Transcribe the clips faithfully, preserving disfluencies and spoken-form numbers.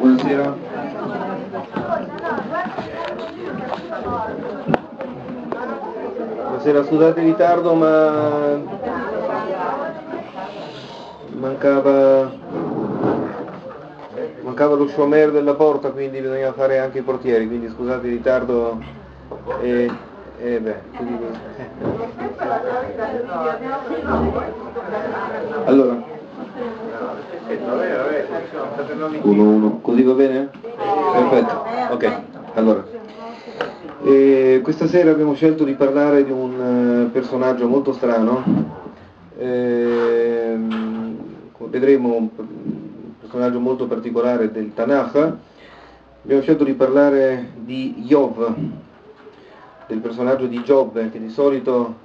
Buonasera. Buonasera, scusate il ritardo, ma mancava mancava lo shomer della porta, quindi bisogna fare anche i portieri, quindi scusate il ritardo e, e beh, quindi... Allora uno uno, così va bene? Perfetto, ok. Allora, eh, questa sera abbiamo scelto di parlare di un uh, personaggio molto strano. Eh, vedremo un personaggio molto particolare del Tanakh. Abbiamo scelto di parlare di Iov, del personaggio di Giobbe, che di solito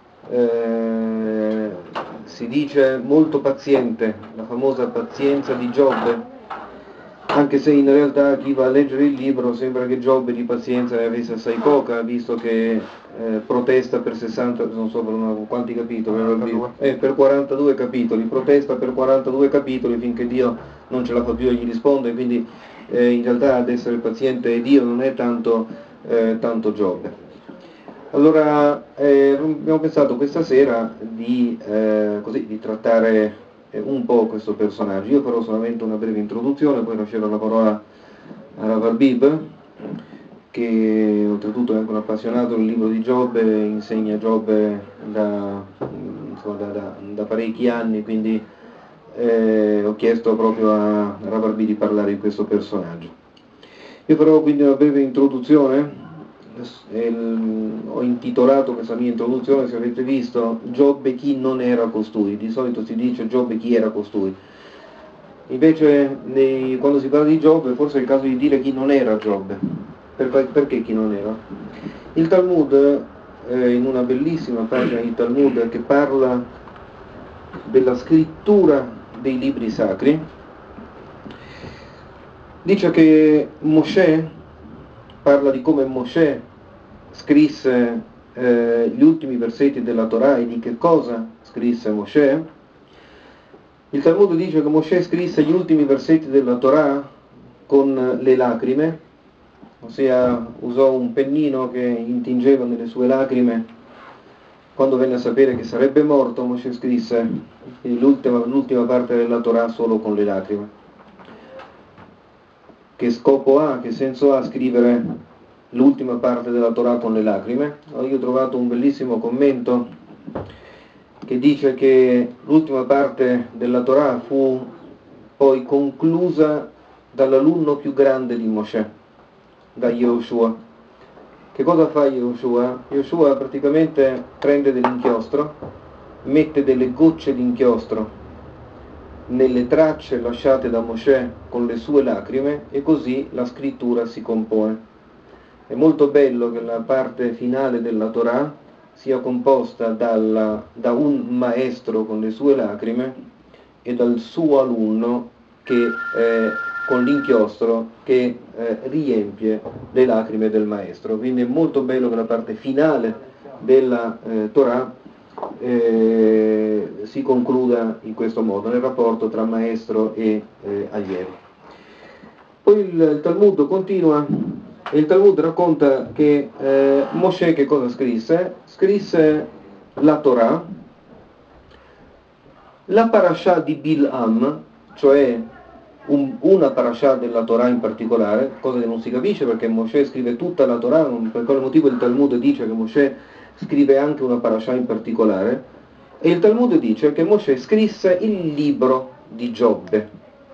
eh, si dice molto paziente, la famosa pazienza di Giobbe, anche se in realtà chi va a leggere il libro sembra che Giobbe di pazienza ne avesse assai poca, visto che eh, protesta per sessanta, non so per una, quanti capitoli, quarantadue. Eh, per quarantadue capitoli, protesta per quarantadue capitoli finché Dio non ce la fa più e gli risponde, quindi eh, in realtà ad essere paziente è Dio, non è tanto, eh, tanto Giobbe. Allora eh, abbiamo pensato questa sera di, eh, così, di trattare eh, un po' questo personaggio. Io farò solamente una breve introduzione, poi lascerò la parola a Rav Arbib, che oltretutto è anche un appassionato del libro di Giobbe, insegna Giobbe da, insomma, da, da, da parecchi anni, quindi eh, ho chiesto proprio a Rav Arbib di parlare di questo personaggio. Io farò quindi una breve introduzione. Il, ho intitolato questa mia introduzione, se avete visto, Giobbe chi non era costui. Di solito si dice Giobbe chi era costui, invece nei, quando si parla di Giobbe forse è il caso di dire chi non era Giobbe. Per, perché chi non era? Il Talmud, eh, in una bellissima pagina di Talmud che parla della scrittura dei libri sacri, dice che Mosè, parla di come Mosè scrisse eh, gli ultimi versetti della Torah e di che cosa scrisse Mosè. Il Talmud dice che Mosè scrisse gli ultimi versetti della Torah con le lacrime, ossia usò un pennino che intingeva nelle sue lacrime. Quando venne a sapere che sarebbe morto, Mosè scrisse l'ultima, l'ultima parte della Torah solo con le lacrime. Che scopo ha, che senso ha scrivere l'ultima parte della Torah con le lacrime? Io ho trovato un bellissimo commento che dice che l'ultima parte della Torah fu poi conclusa dall'alunno più grande di Mosè, da Yehoshua. Che cosa fa Yehoshua? Yehoshua praticamente prende dell'inchiostro, mette delle gocce di inchiostro nelle tracce lasciate da Mosè con le sue lacrime e così la scrittura si compone. È molto bello che la parte finale della Torah sia composta dalla, da un maestro con le sue lacrime e dal suo alunno che, eh, con l'inchiostro che eh, riempie le lacrime del maestro. Quindi è molto bello che la parte finale della eh, Torah eh, si concluda in questo modo, nel rapporto tra maestro e eh, allievo. Poi il, il Talmud continua. E il Talmud racconta che eh, Mosè che cosa scrisse? Scrisse la Torah, la parashah di Bil'am, cioè un, una parashah della Torah in particolare, cosa che non si capisce perché Mosè scrive tutta la Torah, per quale motivo il Talmud dice che Mosè scrive anche una parashah in particolare, e il Talmud dice che Mosè scrisse il libro di Giobbe.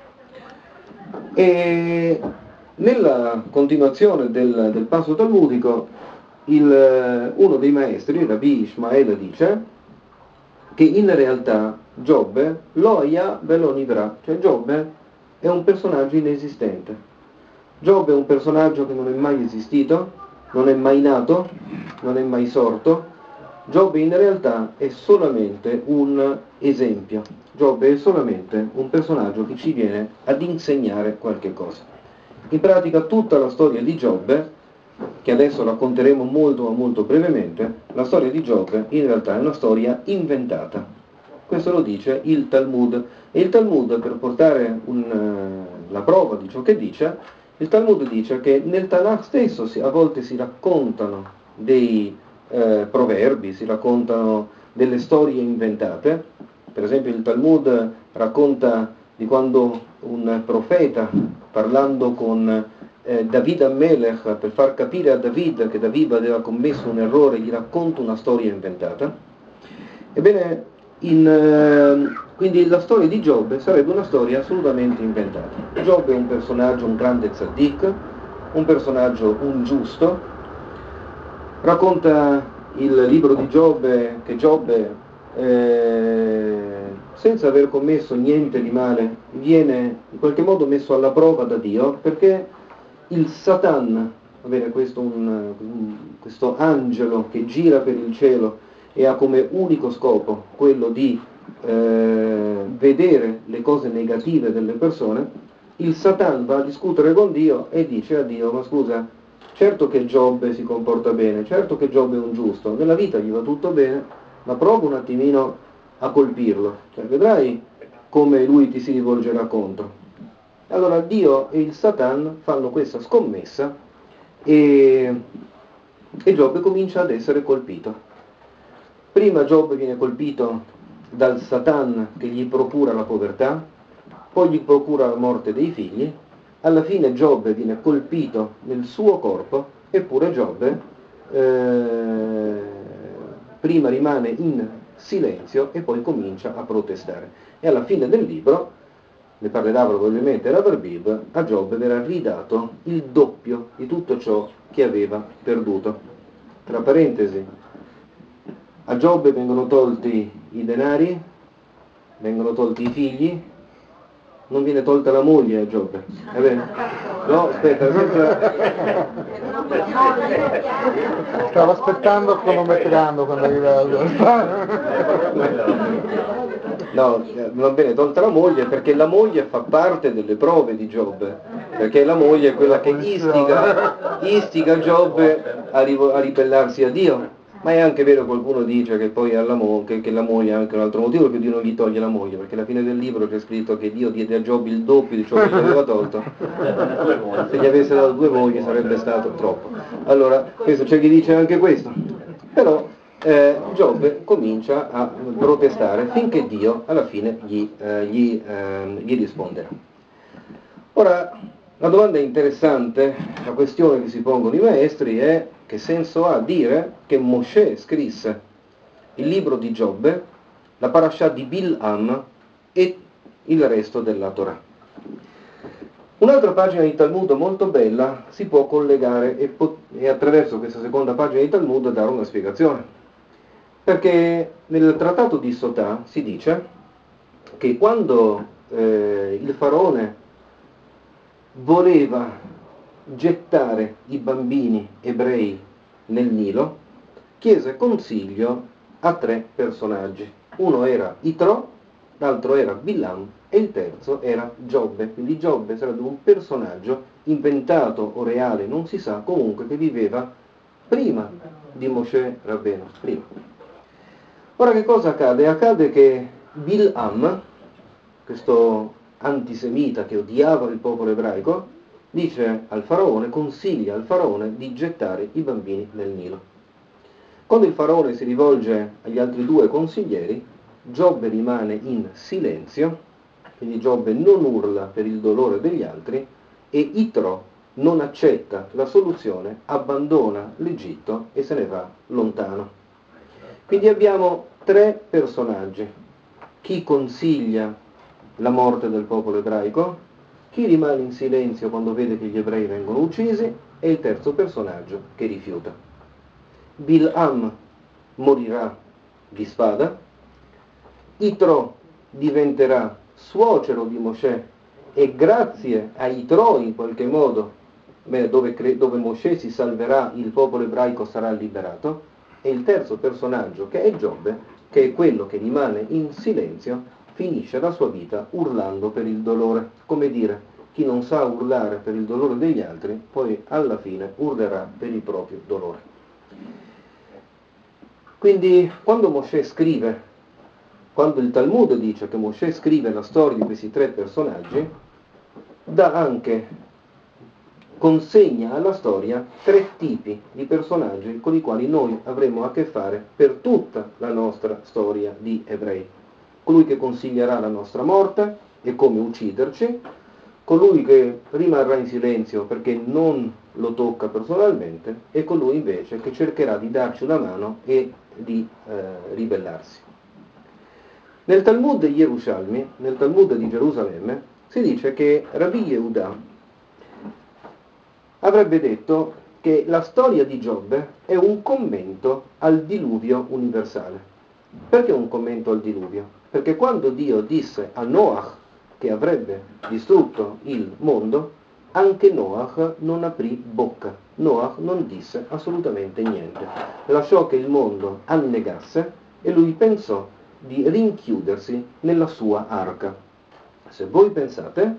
E nella continuazione del, del passo talmudico, il, uno dei maestri, Rabbi Ishmael, dice che in realtà Giobbe loia velonivra, cioè Giobbe è un personaggio inesistente. Giobbe è un personaggio che non è mai esistito, non è mai nato, non è mai sorto. Giobbe in realtà è solamente un esempio. Giobbe è solamente un personaggio che ci viene ad insegnare qualche cosa. In pratica tutta la storia di Giobbe, che adesso racconteremo molto ma molto brevemente, la storia di Giobbe in realtà è una storia inventata. Questo lo dice il Talmud. E il Talmud, per portare un, la prova di ciò che dice, il Talmud dice che nel Tanakh stesso si, a volte si raccontano dei eh, proverbi, si raccontano delle storie inventate. Per esempio il Talmud racconta di quando un profeta, parlando con eh, David Amelech, per far capire a David che David aveva commesso un errore, gli racconta una storia inventata. Ebbene, in, eh, quindi la storia di Giobbe sarebbe una storia assolutamente inventata. Giobbe è un personaggio, un grande tzaddik, un personaggio, un giusto. Racconta il libro di Giobbe che Giobbe, eh, senza aver commesso niente di male, viene in qualche modo messo alla prova da Dio, perché il Satan, va bene, questo, un, questo angelo che gira per il cielo e ha come unico scopo quello di eh, vedere le cose negative delle persone, il Satan va a discutere con Dio e dice a Dio: ma scusa, certo che Giobbe si comporta bene, certo che Giobbe è un giusto, nella vita gli va tutto bene, ma prova un attimino a colpirlo, cioè, vedrai come lui ti si rivolgerà contro. Allora Dio e il Satan fanno questa scommessa e, e Giobbe comincia ad essere colpito. Prima Giobbe viene colpito dal Satan che gli procura la povertà, poi gli procura la morte dei figli, alla fine Giobbe viene colpito nel suo corpo, eppure Giobbe eh, prima rimane in silenzio e poi comincia a protestare. E alla fine del libro, ne parlerà probabilmente Rav, a Giobbe verrà ridato il doppio di tutto ciò che aveva perduto. Tra parentesi, a Giobbe vengono tolti i denari, vengono tolti i figli, non viene tolta la moglie a Giobbe. È vero? No, aspetta, aspetta. Stavo aspettando cronometrando quando arrivava. No, non viene tolta la moglie perché la moglie fa parte delle prove di Giobbe, perché la moglie è quella che istiga, istiga Giobbe a, rivo- a ribellarsi a Dio. Ma è anche vero, qualcuno dice che poi alla mo- che, che la moglie ha anche un altro motivo che Dio non gli toglie la moglie, perché alla fine del libro c'è scritto che Dio diede a Giobbe il doppio di ciò che gli aveva tolto. Se gli avesse dato due mogli sarebbe stato troppo. Allora, questo c'è chi dice anche questo. Però eh, Giobbe comincia a protestare finché Dio alla fine gli, eh, gli, eh, gli risponderà. Ora, la domanda interessante, la questione che si pongono i maestri è: che senso ha dire che Mosè scrisse il libro di Giobbe, la parasha di Bil'am e il resto della Torah? Un'altra pagina di Talmud molto bella si può collegare e, pot- e attraverso questa seconda pagina di Talmud dare una spiegazione. Perché nel trattato di Sotà si dice che quando eh, il faraone voleva gettare i bambini ebrei nel Nilo, chiese consiglio a tre personaggi. Uno era Itro, l'altro era Bilam e il terzo era Giobbe. Quindi Giobbe sarebbe un personaggio inventato o reale, non si sa, comunque che viveva prima di Mosè Rabbenu, prima. Ora che cosa accade? Accade che Bilam, questo antisemita che odiava il popolo ebraico, dice al faraone, consiglia al faraone di gettare i bambini nel Nilo. Quando il faraone si rivolge agli altri due consiglieri, Giobbe rimane in silenzio, quindi Giobbe non urla per il dolore degli altri, e Itro non accetta la soluzione, abbandona l'Egitto e se ne va lontano. Quindi abbiamo tre personaggi: chi consiglia la morte del popolo ebraico, chi rimane in silenzio quando vede che gli ebrei vengono uccisi, e il terzo personaggio che rifiuta. Bil'am morirà di spada, Itro diventerà suocero di Mosè e grazie a Itro in qualche modo, beh, dove, cre- dove Mosè si salverà, il popolo ebraico sarà liberato, e il terzo personaggio, che è Giobbe, che è quello che rimane in silenzio, finisce la sua vita urlando per il dolore. Come dire, chi non sa urlare per il dolore degli altri, poi alla fine urlerà per il proprio dolore. Quindi quando Mosè scrive, quando il Talmud dice che Mosè scrive la storia di questi tre personaggi, dà anche, consegna alla storia tre tipi di personaggi con i quali noi avremo a che fare per tutta la nostra storia di ebrei. Colui che consiglierà la nostra morte e come ucciderci, colui che rimarrà in silenzio perché non lo tocca personalmente e colui invece che cercherà di darci una mano e di eh, ribellarsi. Nel Talmud di Yerushalmi, nel Talmud di Gerusalemme, si dice che Rabbi Yehuda avrebbe detto che la storia di Giobbe è un commento al diluvio universale. Perché un commento al diluvio? Perché quando Dio disse a Noach che avrebbe distrutto il mondo, anche Noach non aprì bocca. Noach non disse assolutamente niente. Lasciò che il mondo annegasse e lui pensò di rinchiudersi nella sua arca. Se voi pensate,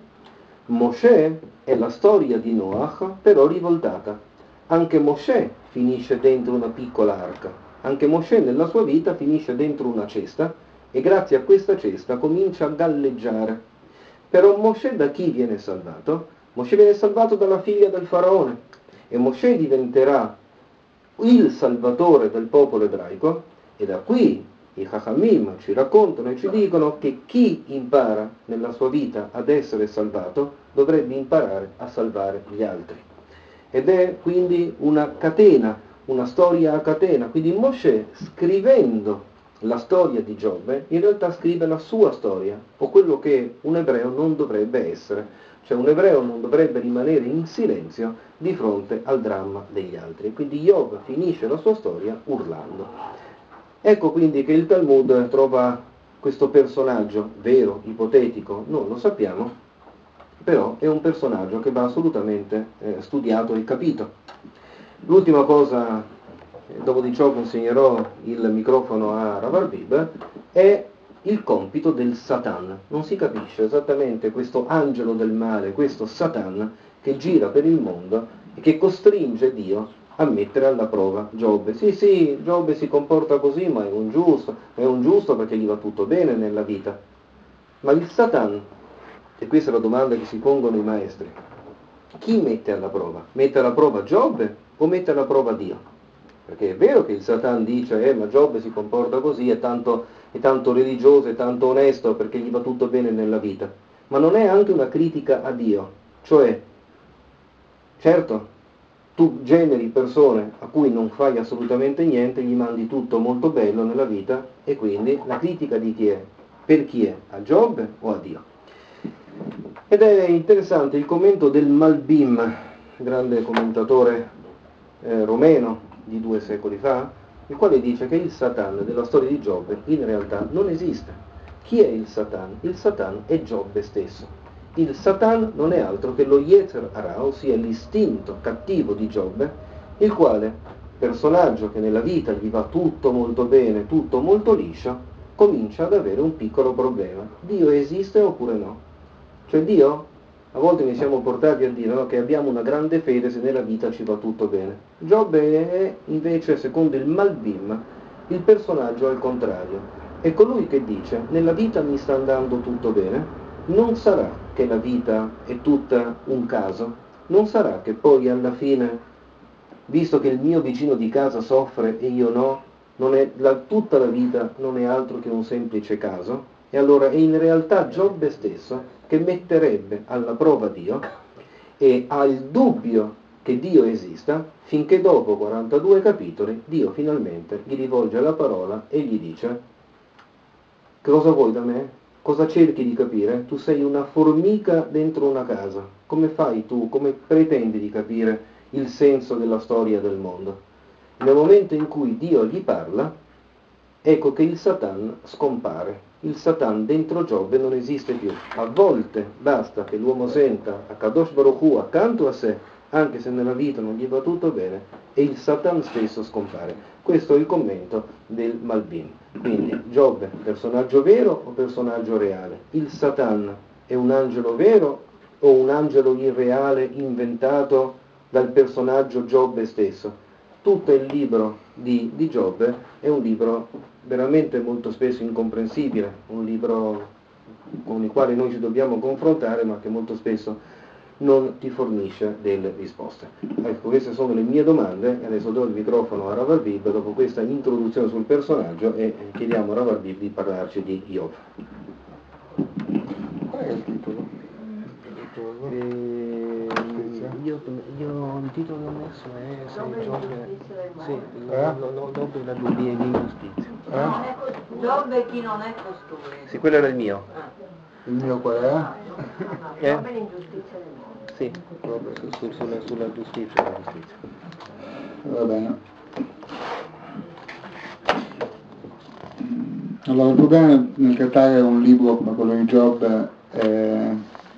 Mosè è la storia di Noach, però rivoltata. Anche Mosè finisce dentro una piccola arca. Anche Mosè nella sua vita finisce dentro una cesta e grazie a questa cesta comincia a galleggiare. Però Mosè da chi viene salvato? Mosè viene salvato dalla figlia del faraone e Mosè diventerà il salvatore del popolo ebraico e da qui i Chachamim ci raccontano e ci dicono che chi impara nella sua vita ad essere salvato dovrebbe imparare a salvare gli altri. Ed è quindi una catena, una storia a catena. Quindi Mosè, scrivendo la storia di Giobbe, in realtà scrive la sua storia, o quello che un ebreo non dovrebbe essere. Cioè un ebreo non dovrebbe rimanere in silenzio di fronte al dramma degli altri. Quindi Job finisce la sua storia urlando. Ecco quindi che il Talmud trova questo personaggio vero, ipotetico, non lo sappiamo, però è un personaggio che va assolutamente eh, studiato e capito. L'ultima cosa, eh, dopo di ciò consegnerò il microfono a Rav Arbib, è il compito del Satan. Non si capisce esattamente questo angelo del male, questo Satan che gira per il mondo e che costringe Dio a mettere alla prova Giobbe. Sì, sì, Giobbe si comporta così, ma è un giusto, è un giusto perché gli va tutto bene nella vita. Ma il Satan, e questa è la domanda che si pongono i maestri, chi mette alla prova? Mette alla prova Giobbe o mette alla prova Dio? Perché è vero che il Satan dice, eh, ma Giobbe si comporta così, è tanto, è tanto religioso, è tanto onesto perché gli va tutto bene nella vita. Ma non è anche una critica a Dio? Cioè, certo, tu generi persone a cui non fai assolutamente niente, gli mandi tutto molto bello nella vita e quindi la critica di chi è? Per chi è? A Giobbe o a Dio? Ed è interessante il commento del Malbim, grande commentatore eh, romeno di due secoli fa, il quale dice che il Satan della storia di Giobbe in realtà non esiste. Chi è il Satan? Il Satan è Giobbe stesso. Il Satan non è altro che lo Yetzer Hara, ossia l'istinto cattivo di Giobbe, il quale, personaggio che nella vita gli va tutto molto bene, tutto molto liscio, comincia ad avere un piccolo problema. Dio esiste oppure no? Cioè Dio, a volte mi siamo portati a dire no, che abbiamo una grande fede se nella vita ci va tutto bene. Giobbe è invece, secondo il Malbim, il personaggio al contrario. È colui che dice, nella vita mi sta andando tutto bene, non sarà che la vita è tutta un caso, non sarà che poi alla fine, visto che il mio vicino di casa soffre e io no, non è, la, tutta la vita non è altro che un semplice caso, e allora è in realtà Giobbe stesso che metterebbe alla prova Dio e ha il dubbio che Dio esista finché dopo quarantadue capitoli Dio finalmente gli rivolge la parola e gli dice: che cosa vuoi da me? Cosa cerchi di capire? Tu sei una formica dentro una casa. Come fai tu? Come pretendi di capire il senso della storia del mondo? Nel momento in cui Dio gli parla, ecco che il Satan scompare. Il Satan dentro Giobbe non esiste più. A volte basta che l'uomo senta Akadosh Baruch Hu accanto a sé, anche se nella vita non gli va tutto bene, e il Satan stesso scompare. Questo è il commento del Malbim. Quindi Giobbe, personaggio vero o personaggio reale? Il Satan è un angelo vero o un angelo irreale inventato dal personaggio Giobbe stesso? Tutto il libro di, di Giobbe è un libro veramente molto spesso incomprensibile, un libro con il quale noi ci dobbiamo confrontare, ma che molto spesso non ti fornisce delle risposte. Ecco, queste sono le mie domande, adesso do il microfono a Rav Arbib dopo questa introduzione sul personaggio e chiediamo a Rav Arbib di parlarci di Iov. Qual è il titolo? Eh, io, io il titolo che ho messo è se Giobbe, sì, Giobbe la bugia di ingiustizia. Eh? Giobbe chi non è costui. Sì, quello era il mio. Il mio qual è? Eh? Giobbe l'ingiustizia del mondo. Sì, proprio su, su, sulla, sulla giustizia, la giustizia. Va bene. Allora, il problema nel trattare un libro come quello di Giobbe è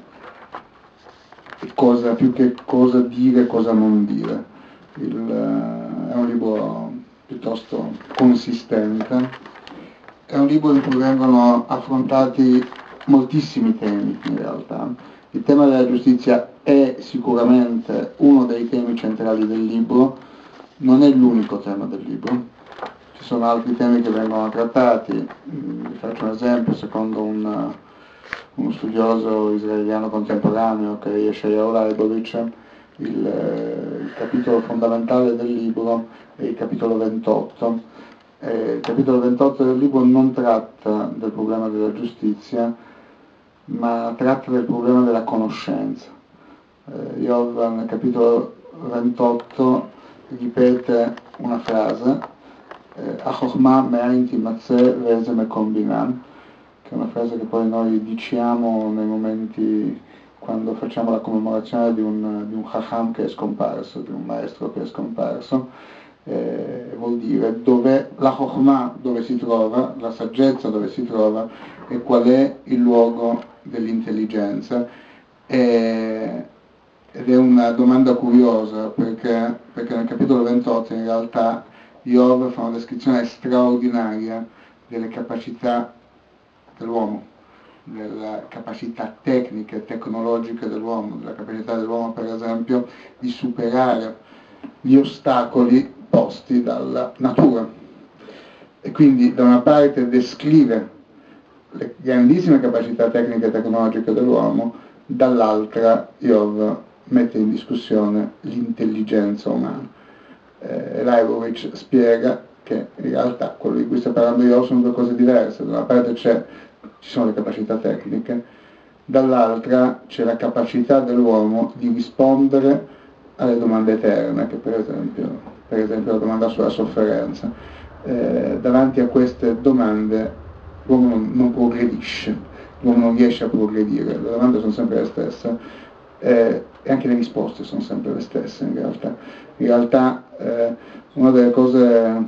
cosa, più che cosa dire, cosa non dire. Il, è un libro piuttosto consistente, è un libro in cui vengono affrontati moltissimi temi in realtà. Il tema della giustizia è sicuramente uno dei temi centrali del libro, non è l'unico tema del libro. Ci sono altri temi che vengono trattati, vi faccio un esempio, secondo un, uno studioso israeliano contemporaneo che è Yeshayahu Leibovitch, il, il capitolo fondamentale del libro è il capitolo ventotto. Eh, il capitolo ventotto del libro non tratta del problema della giustizia, ma tratta del problema della conoscenza. Eh, Iov nel capitolo ventotto ripete una frase, Achokma me'ain timatzeh ve'eze mekom binah, che è una frase che poi noi diciamo nei momenti quando facciamo la commemorazione di un, di un Chacham che è scomparso, di un maestro che è scomparso. Eh, vuol dire dove la Chokhmah dove si trova, la saggezza dove si trova e qual è il luogo dell'intelligenza. E, ed è una domanda curiosa perché, perché nel capitolo ventotto in realtà Iov fa una descrizione straordinaria delle capacità dell'uomo, delle capacità tecniche, tecnologiche dell'uomo, della capacità dell'uomo per esempio di superare gli ostacoli posti dalla natura. E quindi da una parte descrive le grandissime capacità tecniche e tecnologiche dell'uomo, dall'altra Iov mette in discussione l'intelligenza umana. Eh, Leibovitch spiega che in realtà quello di cui sta parlando Iov sono due cose diverse. Da una parte c'è, ci sono le capacità tecniche, dall'altra c'è la capacità dell'uomo di rispondere alle domande eterne, che per esempio, per esempio la domanda sulla sofferenza. Eh, davanti a queste domande l'uomo non, non progredisce, l'uomo non riesce a progredire, le domande sono sempre le stesse eh, e anche le risposte sono sempre le stesse in realtà. In realtà eh, una delle cose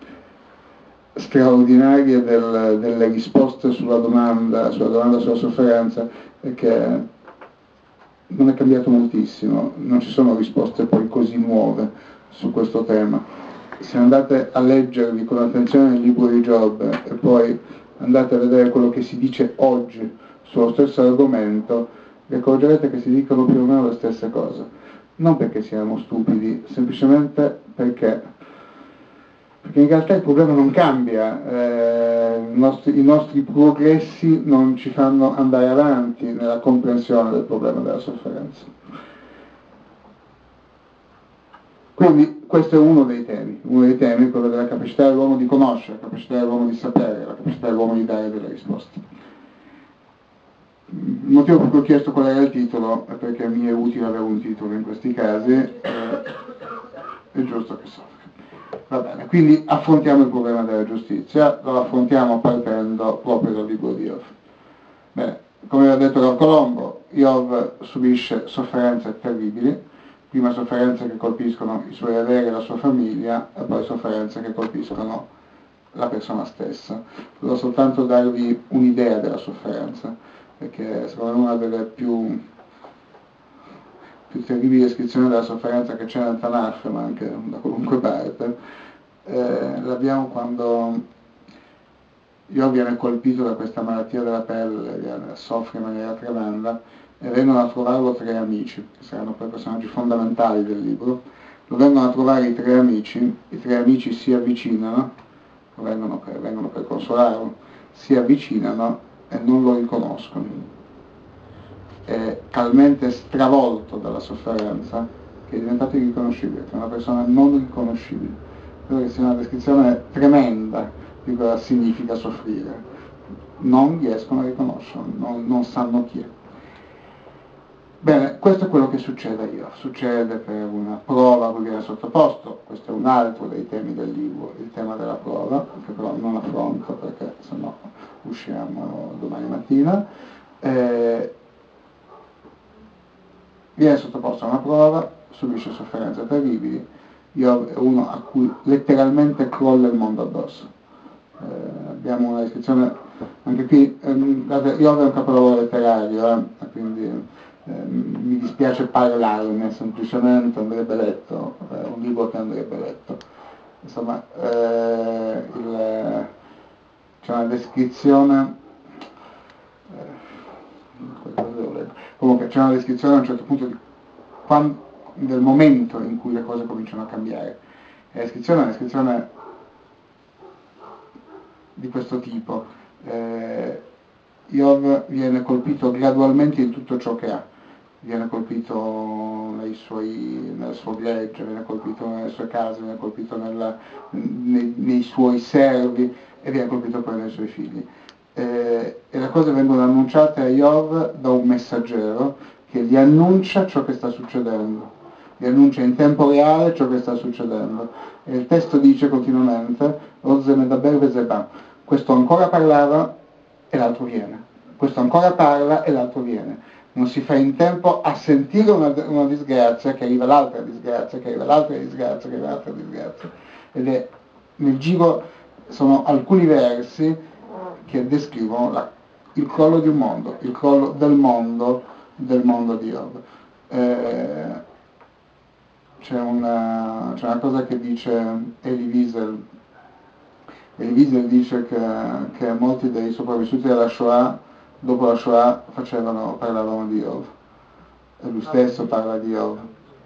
straordinarie del, delle risposte sulla domanda, sulla domanda sulla sofferenza è che non è cambiato moltissimo, non ci sono risposte poi così nuove su questo tema. Se andate a leggervi con attenzione il libro di Giobbe e poi andate a vedere quello che si dice oggi sullo stesso argomento, vi accorgerete che si dicono più o meno le stesse cose. Non perché siamo stupidi, semplicemente perché, perché in realtà il problema non cambia, eh, i, nostri, i nostri progressi non ci fanno andare avanti nella comprensione del problema della sofferenza. Quindi questo è uno dei temi, uno dei temi, quello della capacità dell'uomo di conoscere, la capacità dell'uomo di sapere, la capacità dell'uomo di dare delle risposte. Il motivo per cui ho chiesto qual era il titolo è perché mi è utile avere un titolo in questi casi, eh, è giusto che so. Va bene, quindi affrontiamo il problema della giustizia, lo affrontiamo partendo proprio dal libro di Iov. Bene, come aveva detto Rav Colombo, Iov subisce sofferenze terribili, prima sofferenze che colpiscono i suoi averi e la sua famiglia, e poi sofferenze che colpiscono la persona stessa. Volevo soltanto darvi un'idea della sofferenza, perché secondo me una delle più, più terribili descrizioni della sofferenza che c'è nel Tanakh, ma anche da qualunque parte, eh, l'abbiamo quando Iov viene colpito da questa malattia della pelle, viene, soffre in maniera tremenda, e vengono a trovarlo tre amici, che saranno poi personaggi fondamentali del libro. Lo vengono a trovare i tre amici, i tre amici si avvicinano, vengono per, vengono per consolarlo, si avvicinano e non lo riconoscono. è talmente stravolto dalla sofferenza che è diventato irriconoscibile, che è una persona non riconoscibile. Credo che sia una descrizione tremenda di cosa significa soffrire. Non riescono a riconoscerlo, non, non sanno chi è. Bene, questo è quello che succede a Iov. Succede per una prova a cui viene sottoposto. Questo è un altro dei temi del libro, il tema della prova, che però non affronto perché sennò usciamo domani mattina. Eh, viene sottoposto a una prova, subisce sofferenze terribili. Iov è uno a cui letteralmente crolla il mondo addosso. Eh, abbiamo una descrizione, anche qui, ehm, Iov è un capolavoro letterario, eh, quindi Eh, mi dispiace parlarne, semplicemente andrebbe letto, è un libro che andrebbe letto. Insomma, eh, il, c'è una descrizione, eh, comunque c'è una descrizione a un certo punto di, quando, del momento in cui le cose cominciano a cambiare. La descrizione è una descrizione di questo tipo. Eh, Iov viene colpito gradualmente in tutto ciò che ha. Viene colpito nei suoi, nel suo gregge, viene colpito nelle sue case, viene colpito nella, nei, nei suoi servi e viene colpito poi nei suoi figli. Eh, e le cose vengono annunciate a Iov da un messaggero che gli annuncia ciò che sta succedendo, gli annuncia in tempo reale ciò che sta succedendo. E il testo dice continuamente, Oze medaber vezeba, questo ancora parlava e l'altro viene, questo ancora parla e l'altro viene. Non si fa in tempo a sentire una, una disgrazia, che arriva l'altra disgrazia, che arriva l'altra disgrazia, che arriva l'altra disgrazia. Ed è nel giro, sono alcuni versi che descrivono la, il crollo di un mondo, il crollo del mondo, del mondo di Iov. Eh, c'è, una, c'è una cosa che dice Elie Wiesel. Elie Wiesel dice che, che molti dei sopravvissuti della Shoah dopo la Shoah facevano, parlavano di Iov, e lui stesso parla di Iov,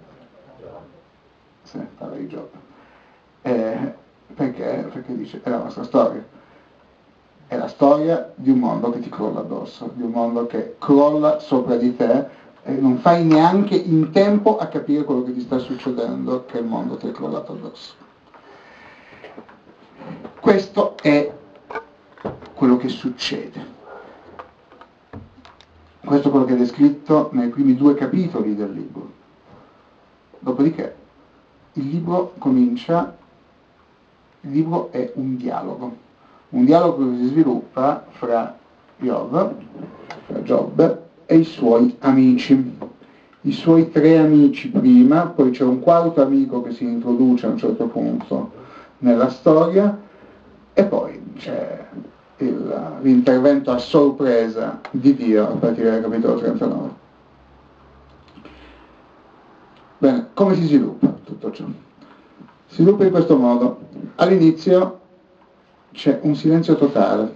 sì, parla di Giobbe, eh, perché? Perché dice, è la nostra storia, è la storia di un mondo che ti crolla addosso, di un mondo che crolla sopra di te e non fai neanche in tempo a capire quello che ti sta succedendo, che il mondo ti è crollato addosso. Questo è quello che succede. Questo è quello che è descritto nei primi due capitoli del libro. Dopodiché il libro comincia, il libro è un dialogo, un dialogo che si sviluppa fra Iov, fra Giobbe e i suoi amici. I suoi tre amici prima, poi c'è un quarto amico che si introduce a un certo punto nella storia e poi c'è Il, l'intervento a sorpresa di Dio a partire dal capitolo trentanove. Bene, come si sviluppa tutto ciò? Si sviluppa in questo modo. All'inizio c'è un silenzio totale.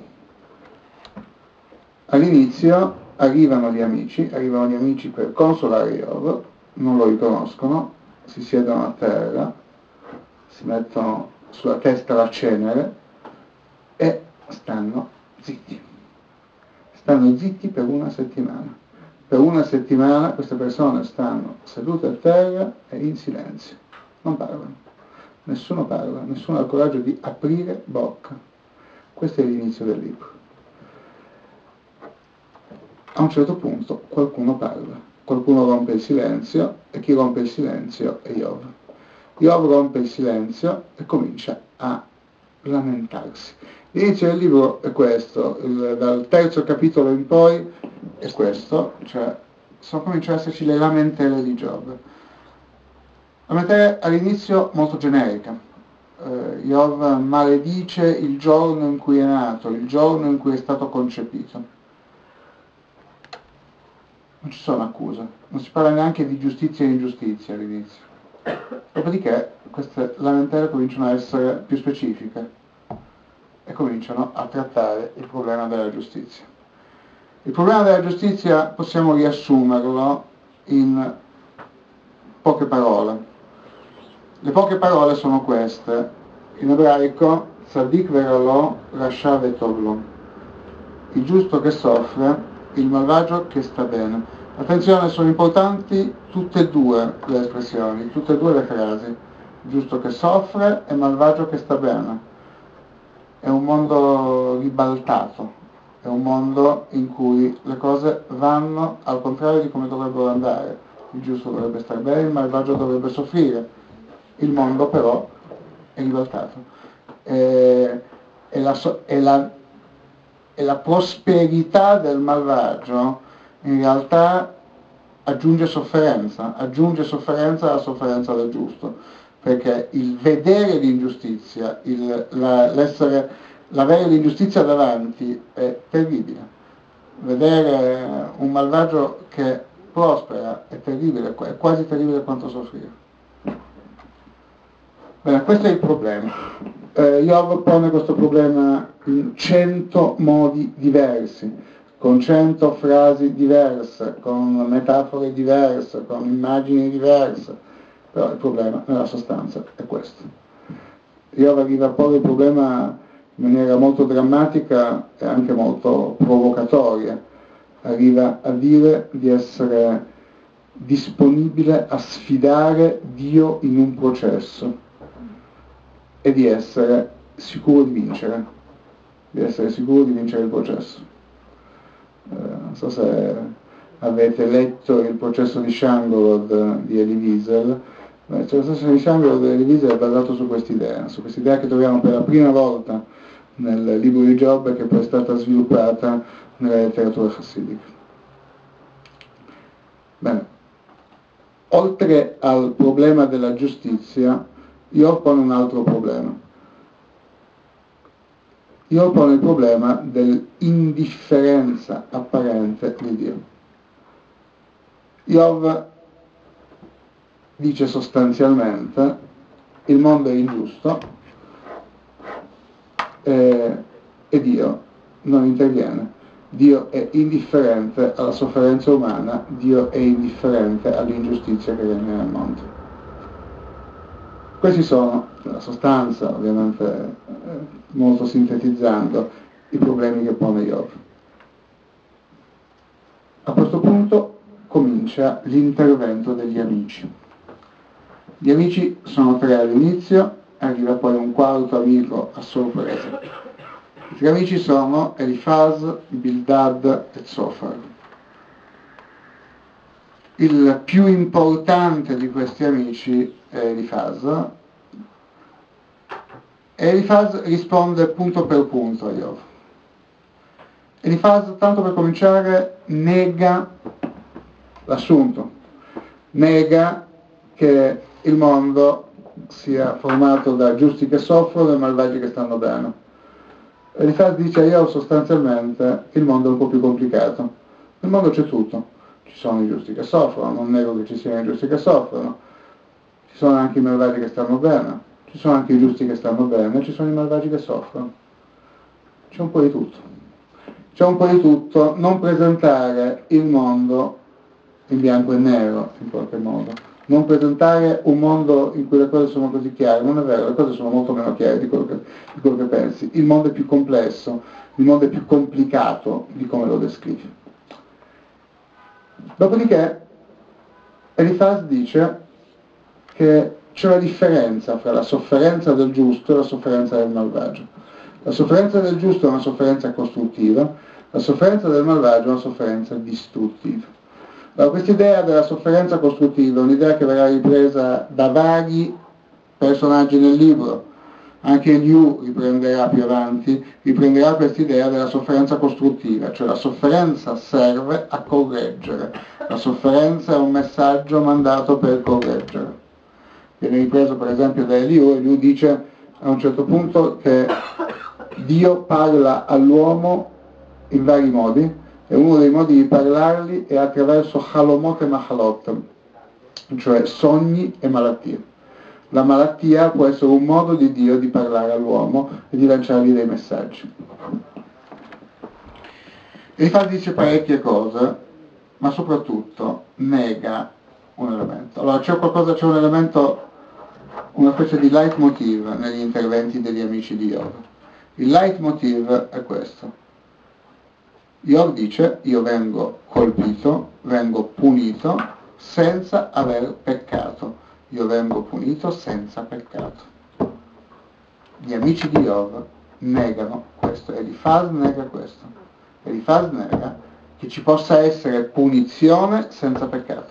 All'inizio arrivano gli amici, arrivano gli amici per consolare Iov, non lo riconoscono, si siedono a terra, si mettono sulla testa la cenere e stanno zitti. Stanno zitti per una settimana. Per una settimana queste persone stanno sedute a terra e in silenzio. Non parlano. Nessuno parla, nessuno ha il coraggio di aprire bocca. Questo è l'inizio del libro. A un certo punto qualcuno parla. Qualcuno rompe il silenzio e chi rompe il silenzio è Iov. Iov rompe il silenzio e comincia a lamentarsi. L'inizio del libro è questo, il, dal terzo capitolo in poi è questo, cioè sono cominciate ad esserci le lamentele di Giobbe. Lamentele all'inizio molto generica. Eh, Iov maledice il giorno in cui è nato, il giorno in cui è stato concepito. Non ci sono accuse, non si parla neanche di giustizia e ingiustizia all'inizio. Dopodiché queste lamentele cominciano a essere più specifiche e cominciano a trattare il problema della giustizia. Il problema della giustizia possiamo riassumerlo in poche parole. Le poche parole sono queste. In ebraico, Tzadik veralo, Rasha vetovlo. Il giusto che soffre, il malvagio che sta bene. Attenzione, sono importanti tutte e due le espressioni, tutte e due le frasi. Giusto che soffre e malvagio che sta bene. È un mondo ribaltato, è un mondo in cui le cose vanno al contrario di come dovrebbero andare. Il giusto dovrebbe stare bene, il malvagio dovrebbe soffrire. Il mondo però è ribaltato. E, e, la, e, la, e la prosperità del malvagio in realtà aggiunge sofferenza, aggiunge sofferenza alla sofferenza del giusto, perché il vedere l'ingiustizia, il, la, l'essere, l'avere l'ingiustizia davanti è terribile. Vedere un malvagio che prospera è terribile, è quasi terribile quanto soffrire. Bene, questo è il problema. Eh, Iov pone questo problema in cento modi diversi, con cento frasi diverse, con metafore diverse, con immagini diverse, però il problema nella sostanza è questo. Iov arriva a porre il problema in maniera molto drammatica e anche molto provocatoria, arriva a dire di essere disponibile a sfidare Dio in un processo e di essere sicuro di vincere, di essere sicuro di vincere il processo. Eh, non so se avete letto il processo di Shangarod di Elie Wiesel. Il processo di Shangarod di Elie Wiesel è basato su quest'idea, su quest'idea che troviamo per la prima volta nel libro di Giobbe, che poi è stata sviluppata nella letteratura chassidica. Bene, oltre al problema della giustizia, Iov pone un altro problema. Iov pone il problema dell'indifferenza apparente di Dio. Iov dice sostanzialmente: il mondo è ingiusto e, e Dio non interviene. Dio è indifferente alla sofferenza umana, Dio è indifferente all'ingiustizia che regna nel mondo. Questi sono, nella sostanza, ovviamente eh, molto sintetizzando, i problemi che pone Iov. A questo punto comincia l'intervento degli amici. Gli amici sono tre all'inizio, arriva poi un quarto amico a sorpresa. I tre amici sono Elifaz, Bildad e Zofar. Il più importante di questi amici è Elifaz. E Elifaz risponde punto per punto a Iov. Elifaz, tanto per cominciare, nega l'assunto, nega che il mondo sia formato da giusti che soffrono e malvagi che stanno bene. Elifaz dice a Iov sostanzialmente: il mondo è un po' più complicato, nel mondo c'è tutto. Ci sono i giusti che soffrono, non nego che ci siano i giusti che soffrono, ci sono anche i malvagi che stanno bene, ci sono anche i giusti che stanno bene, ci sono i malvagi che soffrono. C'è un po' di tutto. C'è un po' di tutto. Non presentare il mondo in bianco e nero, in qualche modo. Non presentare un mondo in cui le cose sono così chiare. Non è vero, le cose sono molto meno chiare di quello che, di quello che pensi. Il mondo è più complesso, il mondo è più complicato di come lo descrivi. Dopodiché Elifaz dice che c'è una differenza fra la sofferenza del giusto e la sofferenza del malvagio. La sofferenza del giusto è una sofferenza costruttiva, la sofferenza del malvagio è una sofferenza distruttiva. Allora, questa idea della sofferenza costruttiva è un'idea che verrà ripresa da vari personaggi nel libro. Anche Liu riprenderà più avanti, riprenderà questa idea della sofferenza costruttiva, cioè la sofferenza serve a correggere, la sofferenza è un messaggio mandato per correggere. Viene ripreso per esempio da Liu, e Liu dice a un certo punto che Dio parla all'uomo in vari modi, e uno dei modi di parlargli è attraverso halomot e mahalot, cioè sogni e malattie. La malattia può essere un modo di Dio di parlare all'uomo e di lanciargli dei messaggi. E infatti dice parecchie cose, ma soprattutto nega un elemento. Allora c'è qualcosa, c'è un elemento, una specie di leitmotiv negli interventi degli amici di Iov. Il leitmotiv è questo. Iov dice, io vengo colpito, vengo punito senza aver peccato. Io vengo punito senza peccato. Gli amici di Iov negano questo, Elifaz nega questo. Elifaz nega che ci possa essere punizione senza peccato.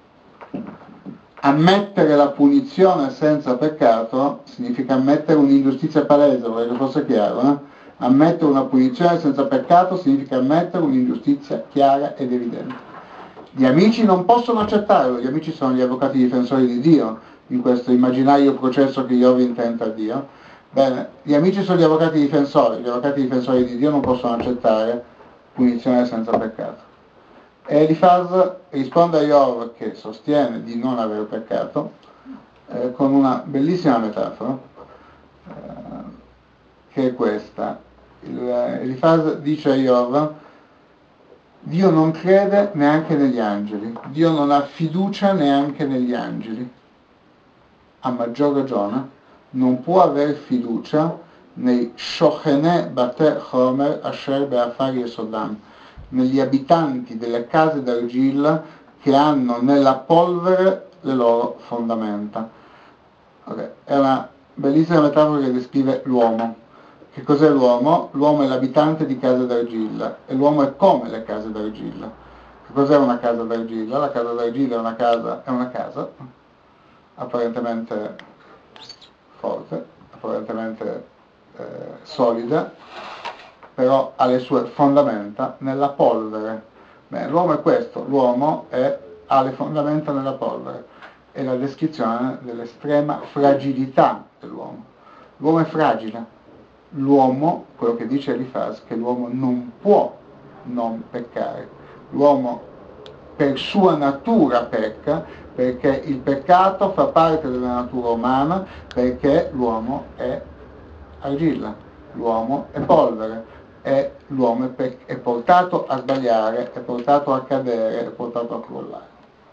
Ammettere la punizione senza peccato significa ammettere un'ingiustizia palese, vorrei che fosse chiaro, eh? Ammettere una punizione senza peccato significa ammettere un'ingiustizia chiara ed evidente. Gli amici non possono accettarlo, gli amici sono gli avvocati difensori di Dio, in questo immaginario processo che Iov intenta a Dio. Bene, gli amici sono gli avvocati difensori, gli avvocati difensori di Dio non possono accettare punizione senza peccato. E Elifaz risponde a Iov, che sostiene di non aver peccato, eh, con una bellissima metafora, eh, che è questa. Il, Elifaz dice a Iov, Dio non crede neanche negli angeli, Dio non ha fiducia neanche negli angeli. A maggior ragione non può aver fiducia nei Shochene Bate Chomer Asher Be'afar Yesodam, negli abitanti delle case d'argilla che hanno nella polvere le loro fondamenta. Okay. È una bellissima metafora che descrive l'uomo. Che cos'è l'uomo? L'uomo è l'abitante di case d'argilla e l'uomo è come le case d'argilla. Che cos'è una casa d'argilla? La casa d'argilla è una casa, è una casa apparentemente forte, apparentemente eh, solida, però ha le sue fondamenta nella polvere. Beh, l'uomo è questo, l'uomo è, ha le fondamenta nella polvere, è la descrizione dell'estrema fragilità dell'uomo. L'uomo è fragile, l'uomo, quello che dice Elifaz, che l'uomo non può non peccare, l'uomo per sua natura pecca, perché il peccato fa parte della natura umana, perché l'uomo è argilla, l'uomo è polvere, e l'uomo è, pe- è portato a sbagliare, è portato a cadere, è portato a crollare.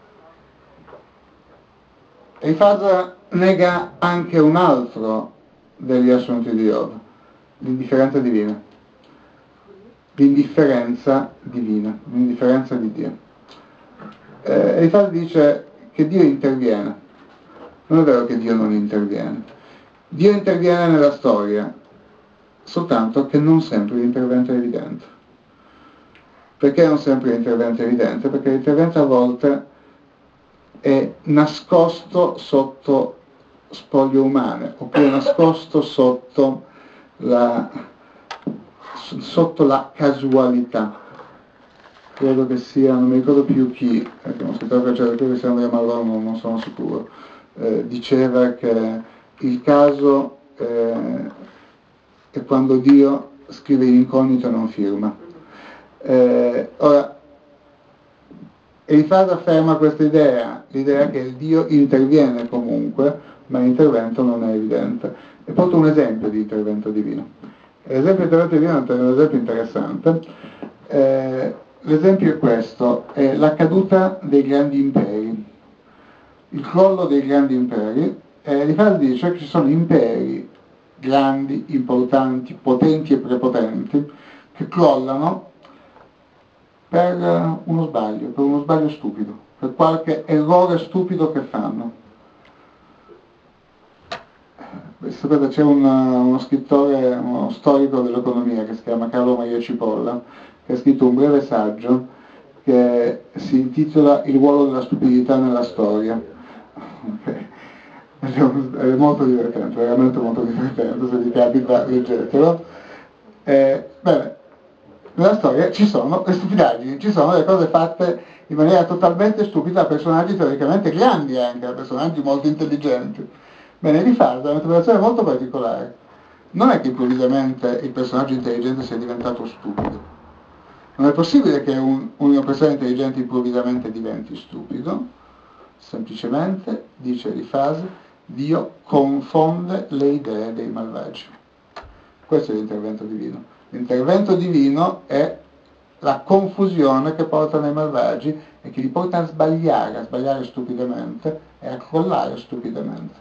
Elifaz nega anche un altro degli assunti di Iov, l'indifferenza divina. L'indifferenza divina, l'indifferenza di Dio. Eh, Elifaz dice che Dio interviene. Non è vero che Dio non interviene. Dio interviene nella storia, soltanto che non sempre l'intervento è evidente. Perché non sempre l'intervento è evidente? Perché l'intervento a volte è nascosto sotto spoglie umane, oppure nascosto sotto la, sotto la casualità. Credo che sia, non mi ricordo più chi, perché non scritto che c'era, credo che sia Andrea Malone, non, non sono sicuro, eh, diceva che il caso eh, è quando Dio scrive in incognito e non firma. Eh, ora, Elifaz afferma questa idea, l'idea che il Dio interviene comunque, ma l'intervento non è evidente. E porto un esempio di intervento divino. L'esempio di intervento divino è un esempio interessante. Eh, l'esempio è questo, è la caduta dei grandi imperi, il crollo dei grandi imperi. Eh, Elifaz dice che ci sono imperi grandi, importanti, potenti e prepotenti, che crollano per uno sbaglio, per uno sbaglio stupido, per qualche errore stupido che fanno. Beh, sapete, c'è un, uno scrittore, uno storico dell'economia che si chiama Carlo Maria Cipolla, che ha scritto un breve saggio che si intitola Il ruolo della stupidità nella storia. Okay. È molto divertente, veramente molto divertente, se vi capita leggetelo. Eh, bene, nella storia ci sono le stupidaggini, ci sono le cose fatte in maniera totalmente stupida da personaggi teoricamente grandi anche, da personaggi molto intelligenti. Bene, Elifaz ha un'interpretazione molto particolare. Non è che improvvisamente il personaggio intelligente sia diventato stupido. Non è possibile che un, una persona intelligente improvvisamente diventi stupido, semplicemente, dice Elifaz, Dio confonde le idee dei malvagi. Questo è l'intervento divino. L'intervento divino è la confusione che portano i malvagi e che li porta a sbagliare, a sbagliare stupidamente e a crollare stupidamente.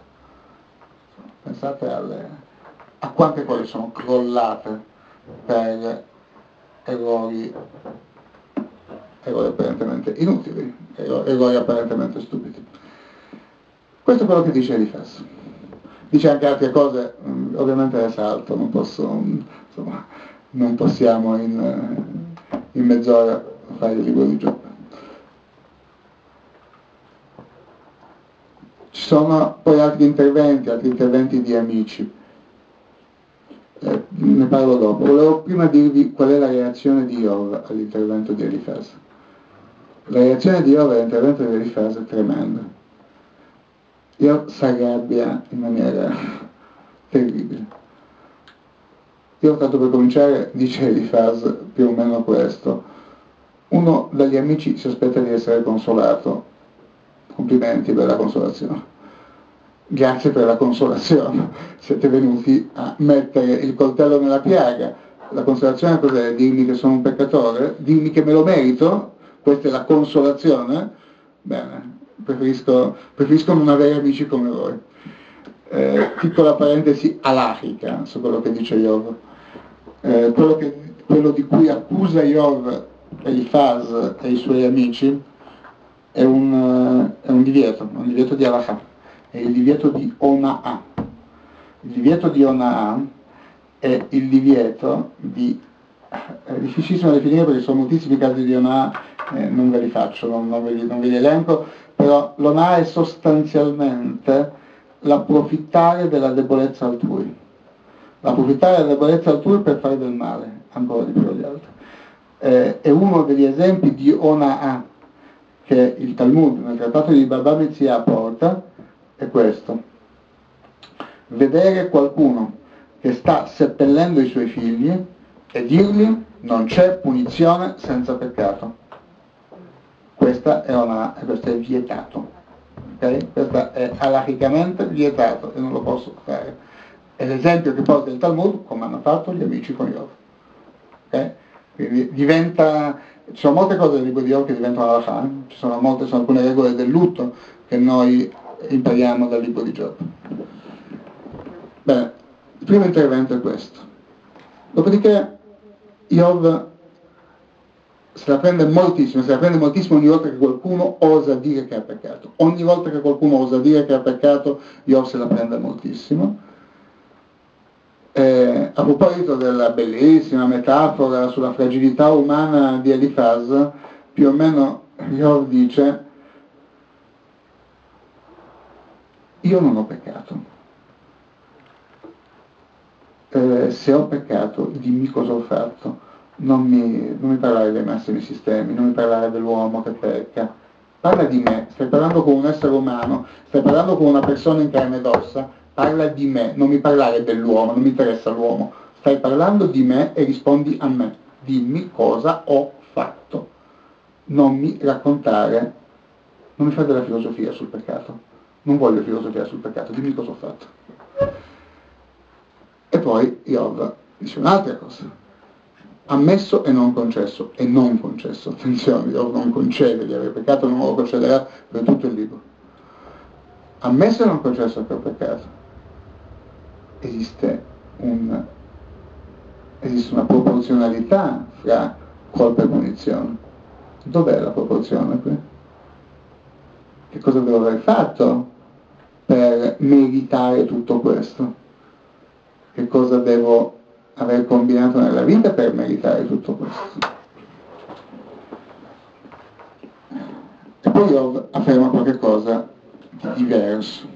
Pensate alle, a quante cose sono crollate per errori, errori apparentemente inutili, errori apparentemente stupidi. Questo è quello che dice Eliphaz. Dice anche altre cose, ovviamente le salto, non posso, insomma, non possiamo in, in mezz'ora fare il libro di Giobbe. Ci sono poi altri interventi, altri interventi di amici. Eh, ne parlo dopo. Volevo prima dirvi qual è la reazione di Iov all'intervento di Eliphaz. La reazione di Iov all'intervento di Eliphaz è tremenda. Iov si arrabbia in maniera terribile. Io, tanto per cominciare, dice Eliphaz più o meno questo: uno dagli amici si aspetta di essere consolato. Complimenti per la consolazione. Grazie per la consolazione. Siete venuti a mettere il coltello nella piaga. La consolazione cos'è? Dirmi che sono un peccatore? Dirmi che me lo merito? Questa è la consolazione? Bene, preferisco, preferisco non avere amici come voi. Eh, piccola parentesi alachica su quello che dice Iov. Eh, quello, che, quello di cui accusa Iov Eliphaz e i suoi amici è un, è un divieto, un divieto di halakha, è il divieto di ona'ah. Il divieto di ona'ah è il divieto di, è difficilissimo da definire perché sono moltissimi casi di ona'ah, eh, non ve li faccio, non, non, ve li, non ve li elenco, però l'ona'ah è sostanzialmente l'approfittare della debolezza altrui, l'approfittare della debolezza altrui per fare del male, ancora di più agli altri. Eh, è uno degli esempi di ona'ah che il Talmud nel trattato di Baba Metzia porta, è questo: vedere qualcuno che sta seppellendo i suoi figli e dirgli non c'è punizione senza peccato. Questa è una, questo è vietato, okay? Questo è halachicamente vietato e non lo posso fare. È l'esempio che porta il Talmud, come hanno fatto gli amici con Iov. Okay? Quindi diventa, ci sono molte cose nel libro di Iov che diventano halakha, eh? Ci sono molte, sono alcune regole del lutto che noi impariamo dal libro di Giobbe. Bene, il primo intervento è questo. Dopodiché Iov se la prende moltissimo, se la prende moltissimo ogni volta che qualcuno osa dire che ha peccato. Ogni volta che qualcuno osa dire che ha peccato, Iov se la prende moltissimo. Eh, a proposito della bellissima metafora sulla fragilità umana di Eliphaz, più o meno Iov dice: io non ho peccato, eh, se ho peccato dimmi cosa ho fatto, non mi, non mi parlare dei massimi sistemi, non mi parlare dell'uomo che pecca, parla di me, stai parlando con un essere umano, stai parlando con una persona in carne ed ossa, parla di me, non mi parlare dell'uomo, non mi interessa l'uomo, stai parlando di me e rispondi a me, dimmi cosa ho fatto, non mi raccontare, non mi fare della filosofia sul peccato, non voglio filosofia sul peccato, dimmi cosa ho fatto. E poi Iov dice un'altra cosa: ammesso e non concesso, e non concesso, attenzione, Iov non concede di aver peccato, non lo concederà per tutto il libro. Ammesso e non concesso che ho peccato, esiste, un, esiste una proporzionalità fra colpa e punizione. Dov'è la proporzione qui? Che cosa devo aver fatto per meritare tutto questo? Che cosa devo aver combinato nella vita per meritare tutto questo? E poi Iov afferma qualche cosa di diverso.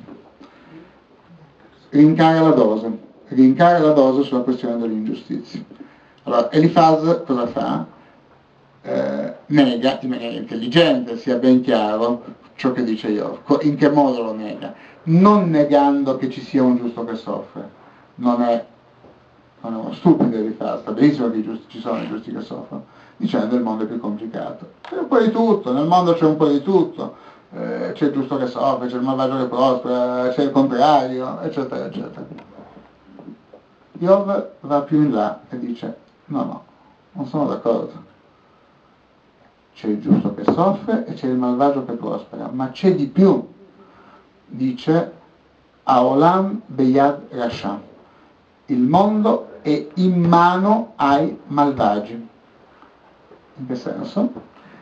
Rincara la dose, rincara la dose sulla questione dell'ingiustizia. Allora, Eliphaz cosa fa? Eh, nega in maniera intelligente, sia ben chiaro, ciò che dice Iov. In che modo lo nega? Non negando che ci sia un giusto che soffre. Non è, non è uno stupido Eliphaz, sta benissimo che ci sono i giusti che soffrono, dicendo che il mondo è più complicato. C'è un po' di tutto, nel mondo c'è un po' di tutto. Eh, c'è il giusto che soffre, c'è il malvagio che prospera, c'è il contrario, eccetera, eccetera. Iov va più in là e dice: no, no, non sono d'accordo. C'è il giusto che soffre e c'è il malvagio che prospera, ma c'è di più. Dice: Haolam beyad rasha. Il mondo è in mano ai malvagi. In che senso?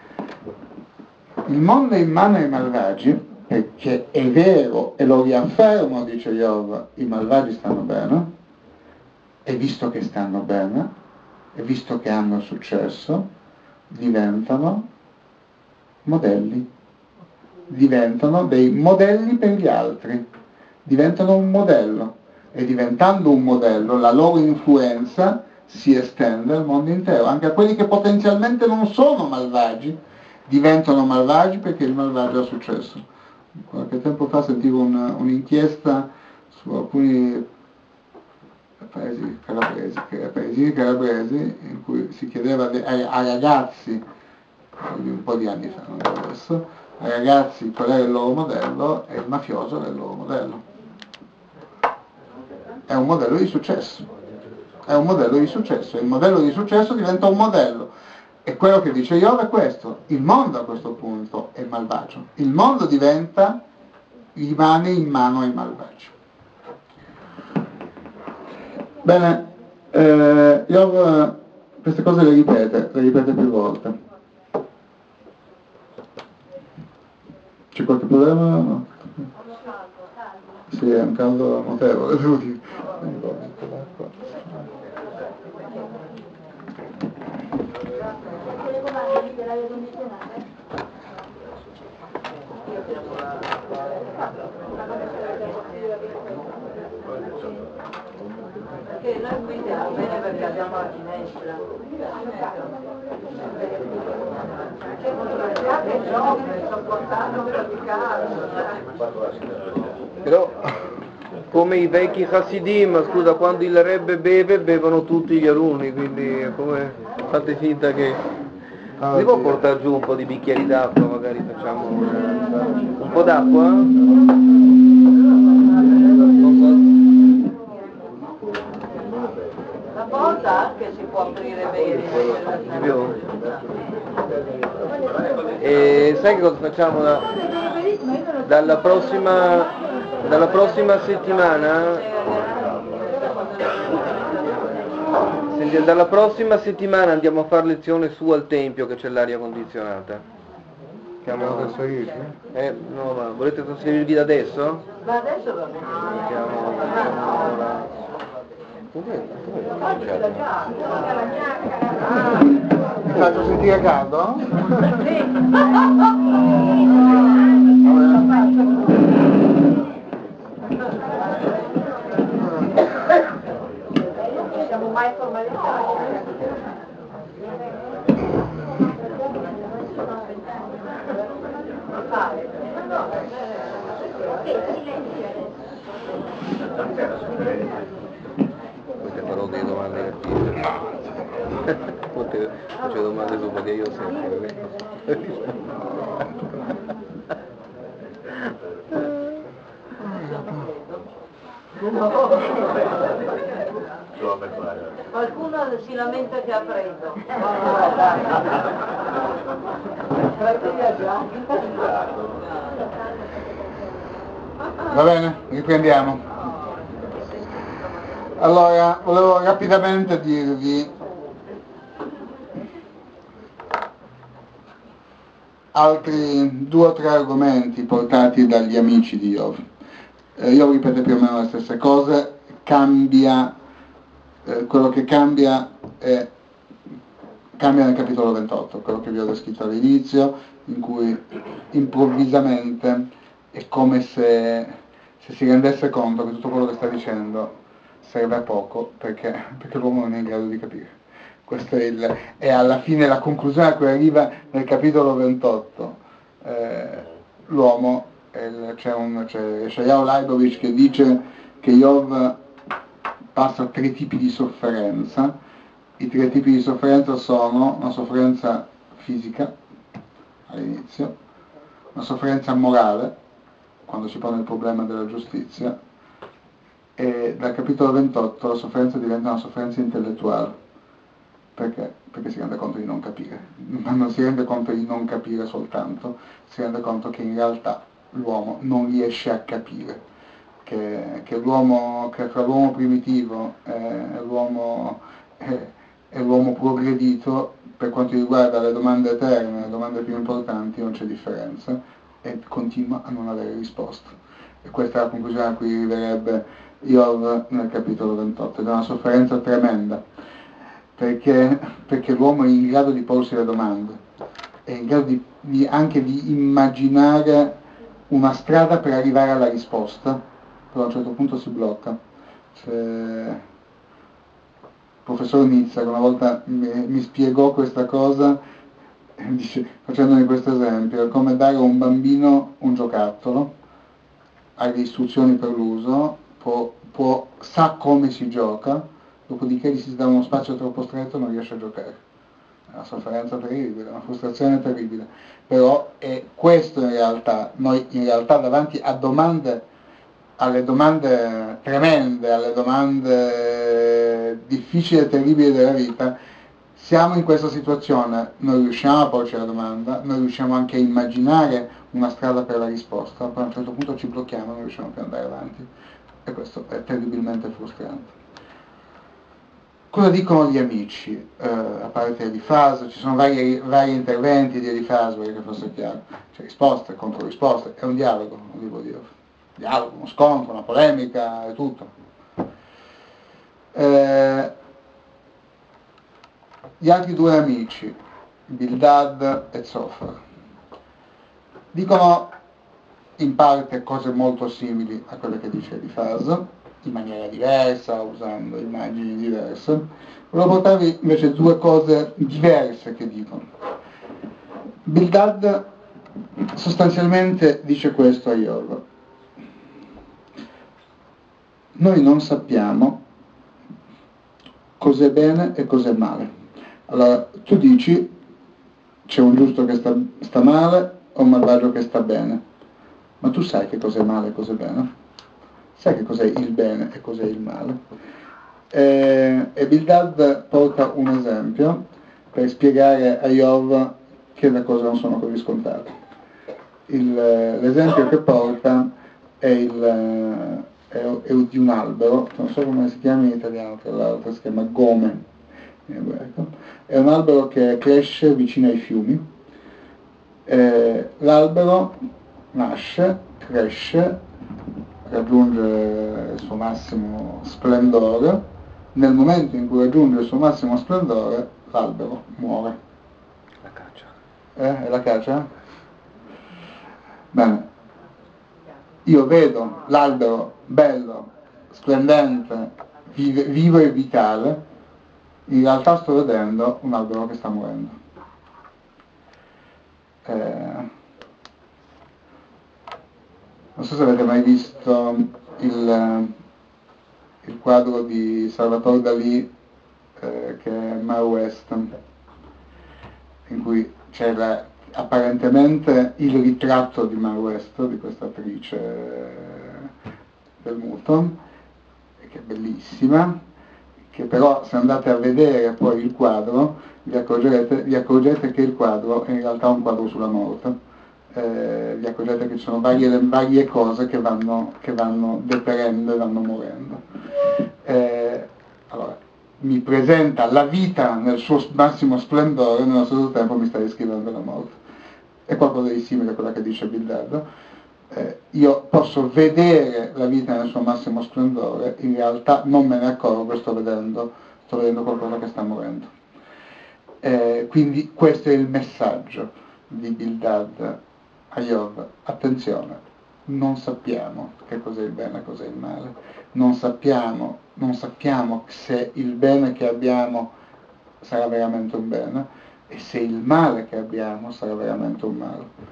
Il mondo è in mano ai malvagi, perché è vero, e lo riaffermo, dice Iov, i malvagi stanno bene, e visto che stanno bene, e visto che hanno successo, diventano modelli, diventano dei modelli per gli altri, diventano un modello, e diventando un modello la loro influenza si estende al mondo intero, anche a quelli che potenzialmente non sono malvagi, diventano malvagi perché il malvagio ha successo. Qualche tempo fa sentivo una, un'inchiesta su alcuni paesi calabresi, paesini calabresi in cui si chiedeva ai, ai ragazzi, un po' di anni fa, non adesso, ai ragazzi qual era il loro modello, e il mafioso era il loro modello. È un modello di successo, è un modello di successo, e il modello di successo diventa un modello. E quello che dice Iov è questo: il mondo a questo punto è malvagio, il mondo diventa, rimane in mano ai malvagi. Bene, eh, Iov queste cose le ripete, le ripete più volte. C'è qualche problema? No. Sì, è un caldo notevole, devo dire. Perché noi qui stiamo bene perché abbiamo la finestra. Che giovane, sto portando per casa. Però, come i vecchi Hasidim, scusa, quando il Rebbe beve, bevono tutti gli alunni, quindi come fate finta che... Si può portare giù un po' di bicchieri d'acqua, magari facciamo un po' d'acqua? La porta anche si può aprire bene. E sai che cosa facciamo da, dalla prossima dalla prossima settimana? Senti, dalla prossima settimana andiamo a fare lezione su al Tempio, che c'è l'aria condizionata. Chiamo trasferirci? Eh, no, ma volete trasferirvi da adesso? Ma adesso va bene. Chiamo, Mi faccio sentire caldo? Non siamo mai formalizzati. Poi farò delle domande cattive. Poi faccio domande dopo che io sempre. Qualcuno si lamenta che ha freddo. Va bene, riprendiamo. Allora, volevo rapidamente dirvi altri due o tre argomenti portati dagli amici di Iov. Eh, Iov ripete più o meno le stesse cose, cambia, eh, quello che cambia è cambia nel capitolo ventotto, quello che vi ho descritto all'inizio, in cui improvvisamente è come se, se si rendesse conto che tutto quello che sta dicendo serve a poco, perché, perché l'uomo non è in grado di capire. Questo è, il, è alla fine la conclusione a cui arriva nel capitolo ventotto. Eh, l'uomo, il, c'è, un, c'è Yeshayahu Leibovich che dice che Iov passa a tre tipi di sofferenza. I tre tipi di sofferenza sono una sofferenza fisica all'inizio, una sofferenza morale quando si pone il problema della giustizia, e dal capitolo ventotto la sofferenza diventa una sofferenza intellettuale. Perché? Perché si rende conto di non capire, ma non si rende conto di non capire soltanto, si rende conto che in realtà l'uomo non riesce a capire, che, che l'uomo, che fra l'uomo primitivo e l'uomo eh, e l'uomo progredito, per quanto riguarda le domande eterne, le domande più importanti, non c'è differenza e continua a non avere risposta. E questa è la conclusione a cui arriverebbe Iov nel capitolo ventotto, ed è una sofferenza tremenda, perché, perché l'uomo è in grado di porsi le domande, è in grado di, di, anche di immaginare una strada per arrivare alla risposta, però a un certo punto si blocca. C'è il professor Nizza che una volta mi, mi spiegò questa cosa, dice, facendomi questo esempio, è come dare a un bambino un giocattolo, ha le istruzioni per l'uso, può, può, sa come si gioca, dopodiché gli si dà uno spazio troppo stretto e non riesce a giocare. È una sofferenza terribile, una frustrazione terribile, però è questo in realtà, noi in realtà davanti a domande, alle domande tremende, alle domande difficili e terribili della vita, siamo in questa situazione, noi riusciamo a porci la domanda, noi riusciamo anche a immaginare una strada per la risposta, poi a un certo punto ci blocchiamo e non riusciamo più ad andare avanti, e questo è terribilmente frustrante. Cosa dicono gli amici? Eh, a parte Elifaso, ci sono vari, vari perché di Elifaso, perché fosse chiaro, c'è risposte, controrisposte, è un dialogo, non devo dire, dialogo, uno scontro, una polemica, è tutto. Eh, gli altri due amici, Bildad e Zofar, dicono in parte cose molto simili a quelle che dice Elifaso, in maniera diversa, usando immagini diverse. Volevo portarvi invece due cose diverse che dicono. Bildad sostanzialmente dice questo a Iov: noi non sappiamo cos'è bene e cos'è male. Allora, tu dici c'è un giusto che sta, sta male o un malvagio che sta bene, ma tu sai che cos'è male e cos'è bene? Sai che cos'è il bene e cos'è il male? E, e Bildad porta un esempio per spiegare a Iov che le cose non sono così scontate. Il, l'esempio che porta è, il, è, è di un albero, non so come si chiama in italiano, tra l'altro si chiama gome in ebraico. È un albero che cresce vicino ai fiumi. Eh, l'albero nasce, cresce, raggiunge il suo massimo splendore. Nel momento in cui raggiunge il suo massimo splendore, l'albero muore. La caccia. Eh, è la caccia? Bene. Io vedo l'albero bello, splendente, vive, vivo e vitale, in realtà sto vedendo un albero che sta morendo. Eh, non so se avete mai visto il, il quadro di Salvatore Dalì eh, che è Mar West, in cui c'era apparentemente il ritratto di Mar West, di questa attrice del muto, che è bellissima, che però se andate a vedere poi il quadro vi accorgerete, vi accorgete che il quadro è in realtà un quadro sulla morte. Eh, vi accorgete che ci sono varie, varie cose che vanno, che vanno deperendo e vanno morendo. Eh, allora, mi presenta la vita nel suo massimo splendore, nello stesso tempo mi sta descrivendo la morte. È qualcosa di simile a quello che dice Bildad. Eh, io posso vedere la vita nel suo massimo splendore, in realtà non me ne accorgo, sto vedendo, sto vedendo qualcosa che sta morendo. Eh, quindi questo è il messaggio di Bildad a Iov: attenzione, non sappiamo che cos'è il bene e cos'è il male, non sappiamo, non sappiamo se il bene che abbiamo sarà veramente un bene e se il male che abbiamo sarà veramente un male.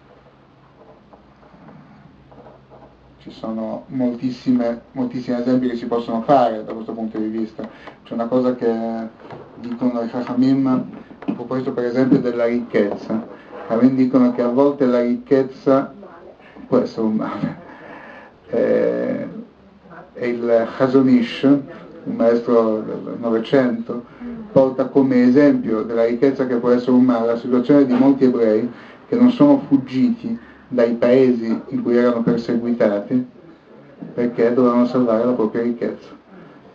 Ci sono moltissime, moltissimi esempi che si possono fare da questo punto di vista. C'è una cosa che dicono i Chachamim a proposito per esempio della ricchezza. Chachamim dicono che a volte la ricchezza può essere un male. Eh, e il Chazon Ish, un maestro del Novecento, porta come esempio della ricchezza che può essere un male la situazione di molti ebrei che non sono fuggiti dai paesi in cui erano perseguitati perché dovevano salvare la propria ricchezza.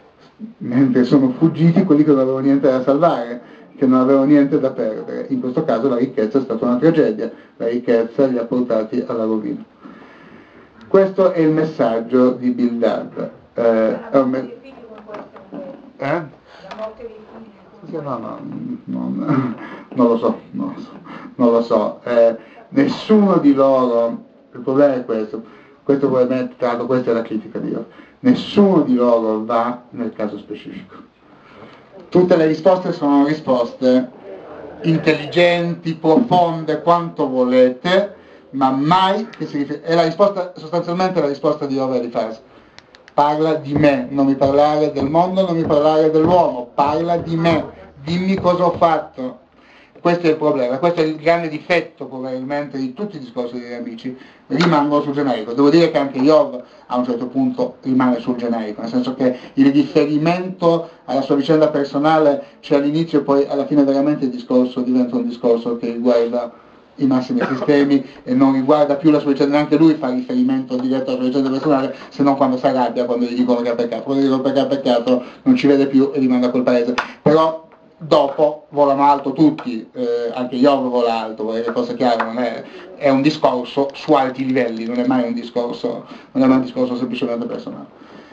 mentre sono fuggiti quelli che non avevano niente da salvare, che non avevano niente da perdere. In questo caso la ricchezza è stata una tragedia, la ricchezza li ha portati alla rovina. Questo è il messaggio di Bildad. Eh, è un me- eh? La morte dei figli. No, no, non, non lo so, non lo so, non lo so. Eh, nessuno di loro, il problema è questo, questo probabilmente, tra l'altro questa è la critica di Dio, nessuno di loro va nel caso specifico. Tutte le risposte sono risposte intelligenti, profonde, quanto volete, ma mai che si riferisce, è la risposta, sostanzialmente la risposta di Ova Elifaz. Parla di me, non mi parlare del mondo, non mi parlare dell'uomo, parla di me, dimmi cosa ho fatto. Questo è il problema, questo è il grande difetto probabilmente di tutti i discorsi degli amici, rimangono sul generico. Devo dire che anche Iov a un certo punto rimane sul generico, nel senso che il riferimento alla sua vicenda personale c'è all'inizio e poi alla fine veramente il discorso diventa un discorso che riguarda i massimi sistemi e non riguarda più la sua vicenda, neanche lui fa riferimento diretto alla sua vicenda personale, se non quando si arrabbia, quando gli dicono che ha peccato, quando gli dicono che ha peccato non ci vede più e rimanda col paese. Però dopo volano alto tutti, eh, anche Iov vola alto, perché fosse chiaro, non è, è un discorso su alti livelli, non è mai un discorso, non è mai un discorso semplicemente personale.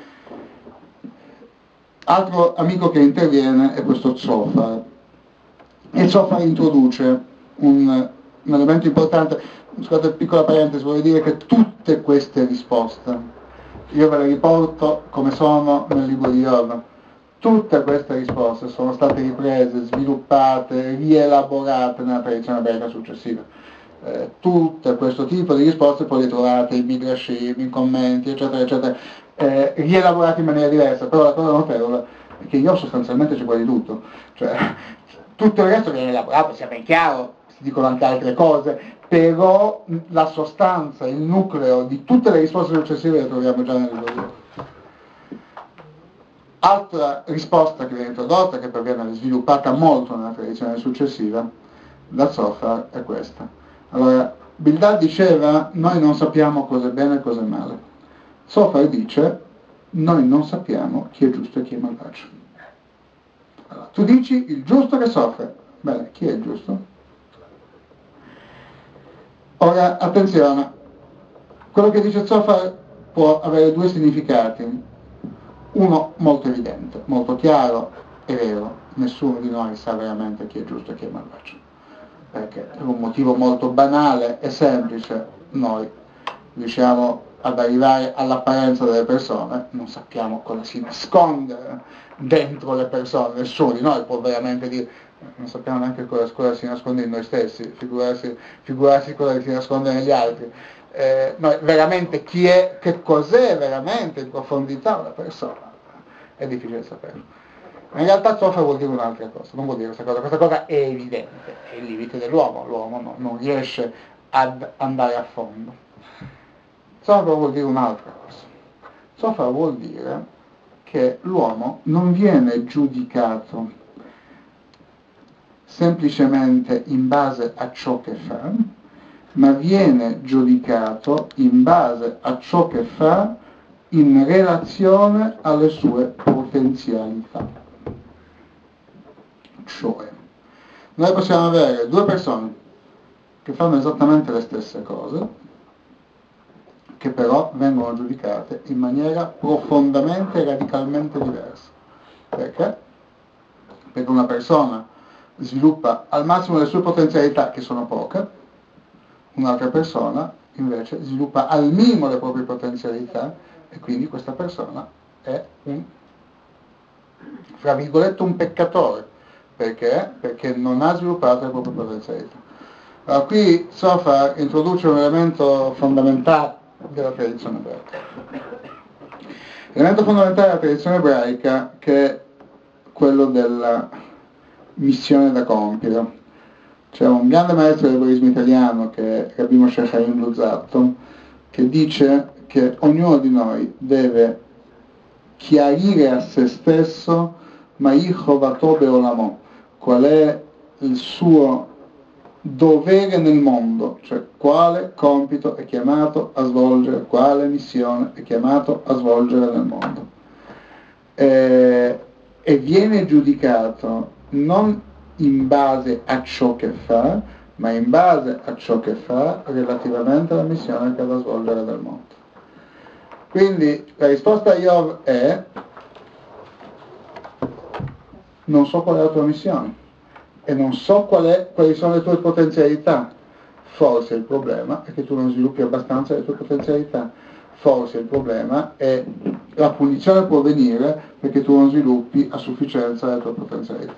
Altro amico che interviene è questo Zofar, e Zofar introduce un, un elemento importante. Scusate, piccola parentesi, vorrei dire che tutte queste risposte, io ve le riporto come sono nel libro di Iov, tutte queste risposte sono state riprese, sviluppate, rielaborate nella tradizione ebraica successiva. Eh, tutto questo tipo di risposte poi le trovate in midrashim, in commenti, eccetera, eccetera, eh, rielaborate in maniera diversa, però la cosa notevole è che io sostanzialmente c'è quasi tutto, cioè tutto il resto viene elaborato, sia ben chiaro, si dicono anche altre cose, però la sostanza, il nucleo di tutte le risposte successive le troviamo già nel libro di Iov. Altra risposta che viene introdotta, che poi viene sviluppata molto nella tradizione successiva, da Zofar, è questa. Allora, Bildad diceva, noi non sappiamo cosa è bene e cosa è male. Zofar dice, noi non sappiamo chi è giusto e chi è malvagio. Allora, tu dici, il giusto che soffre. Bene, chi è il giusto? Ora, attenzione, quello che dice Zofar può avere due significati. Uno molto evidente, molto chiaro e vero, nessuno di noi sa veramente chi è giusto e chi è malvagio, perché per un motivo molto banale e semplice noi riusciamo ad arrivare all'apparenza delle persone, non sappiamo cosa si nasconde dentro le persone, nessuno di noi può veramente dire, non sappiamo neanche cosa, cosa si nasconde in noi stessi, figurarsi, figurarsi cosa si nasconde negli altri. Eh, noi, veramente chi è, che cos'è veramente in profondità una persona, è difficile saperlo. Ma in realtà Zofar vuol dire un'altra cosa, non vuol dire questa cosa, questa cosa è evidente, è il limite dell'uomo, l'uomo no, non riesce ad andare a fondo. Zofar vuol dire un'altra cosa. Zofar vuol dire che l'uomo non viene giudicato semplicemente in base a ciò che fa, ma viene giudicato in base a ciò che fa in relazione alle sue potenzialità. Cioè, noi possiamo avere due persone che fanno esattamente le stesse cose, che però vengono giudicate in maniera profondamente e radicalmente diversa. Perché? Perché una persona sviluppa al massimo le sue potenzialità, che sono poche, un'altra persona invece sviluppa al minimo le proprie potenzialità e quindi questa persona è un, fra virgolette, un peccatore. Perché? Perché non ha sviluppato le proprie potenzialità. Allora, qui Zofar introduce un elemento fondamentale della tradizione ebraica. L'elemento fondamentale della tradizione ebraica che è quello della missione da compiere. C'è un grande maestro dell'ebraismo italiano che è Rabbi Moshe Chaim Luzzatto, che dice che ognuno di noi deve chiarire a se stesso Ma'i chovato be'olamo, qual è il suo dovere nel mondo, cioè quale compito è chiamato a svolgere, quale missione è chiamato a svolgere nel mondo. eh, e viene giudicato non in base a ciò che fa, ma in base a ciò che fa relativamente alla missione che va a svolgere nel mondo. Quindi la risposta a Iov è: non so qual è la tua missione e non so qual è, quali sono le tue potenzialità. Forse il problema è che tu non sviluppi abbastanza le tue potenzialità. Forse il problema è la punizione può venire perché tu non sviluppi a sufficienza le tue potenzialità.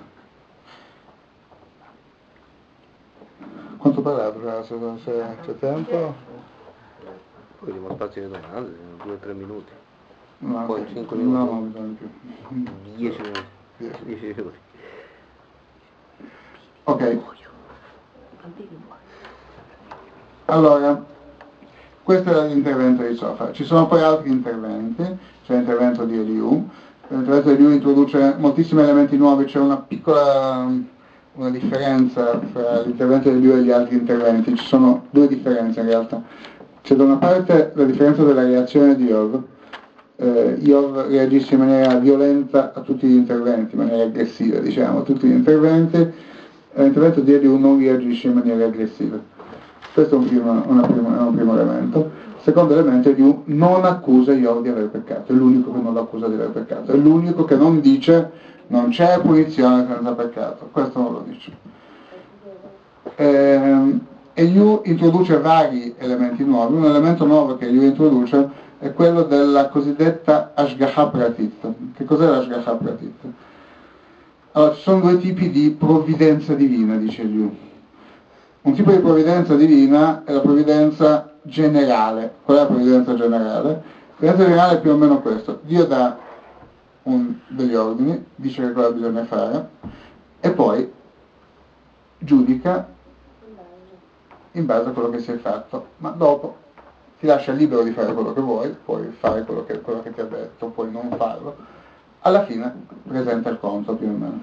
Quanto parlato? Se, se c'è tempo? Poi abbiamo spazio di domande, due o tre minuti. No, Poi cinque minuti. no, no, bisogna più. dieci minuti. Dieci. dieci minuti. Ok. Allora, questo era l'intervento di Zohar. Ci sono poi altri interventi, c'è l'intervento di Eliù. L'intervento di Eliù introduce moltissimi elementi nuovi, c'è una piccola una differenza fra l'intervento di Eliù e gli altri interventi. Ci sono due differenze in realtà. C'è da una parte la differenza della reazione di Iov. Eh, Iov reagisce in maniera violenta a tutti gli interventi, in maniera aggressiva, diciamo, a tutti gli interventi, e l'intervento di Eliù non reagisce in maniera aggressiva. Questo è un primo, una prima, è un primo elemento. Il secondo elemento è che non accusa Iov di aver peccato, è l'unico che non lo accusa di aver peccato, è l'unico che non dice non c'è punizione senza peccato, questo non lo dice. Ehm, Eliù introduce vari elementi nuovi. Un elemento nuovo che Eliù introduce è quello della cosiddetta Ashgaha Pratit. Che cos'è l'Ashgaha Pratit? Allora, ci sono due tipi di provvidenza divina, dice Eliù. Un tipo di provvidenza divina è la provvidenza generale. Qual è la provvidenza generale? La provvidenza generale è più o meno questo. Dio dà un, degli ordini, dice che cosa bisogna fare, e poi giudica in base a quello che si è fatto, ma dopo ti lascia libero di fare quello che vuoi, puoi fare quello che, quello che ti ha detto, puoi non farlo, alla fine presenta il conto più o meno.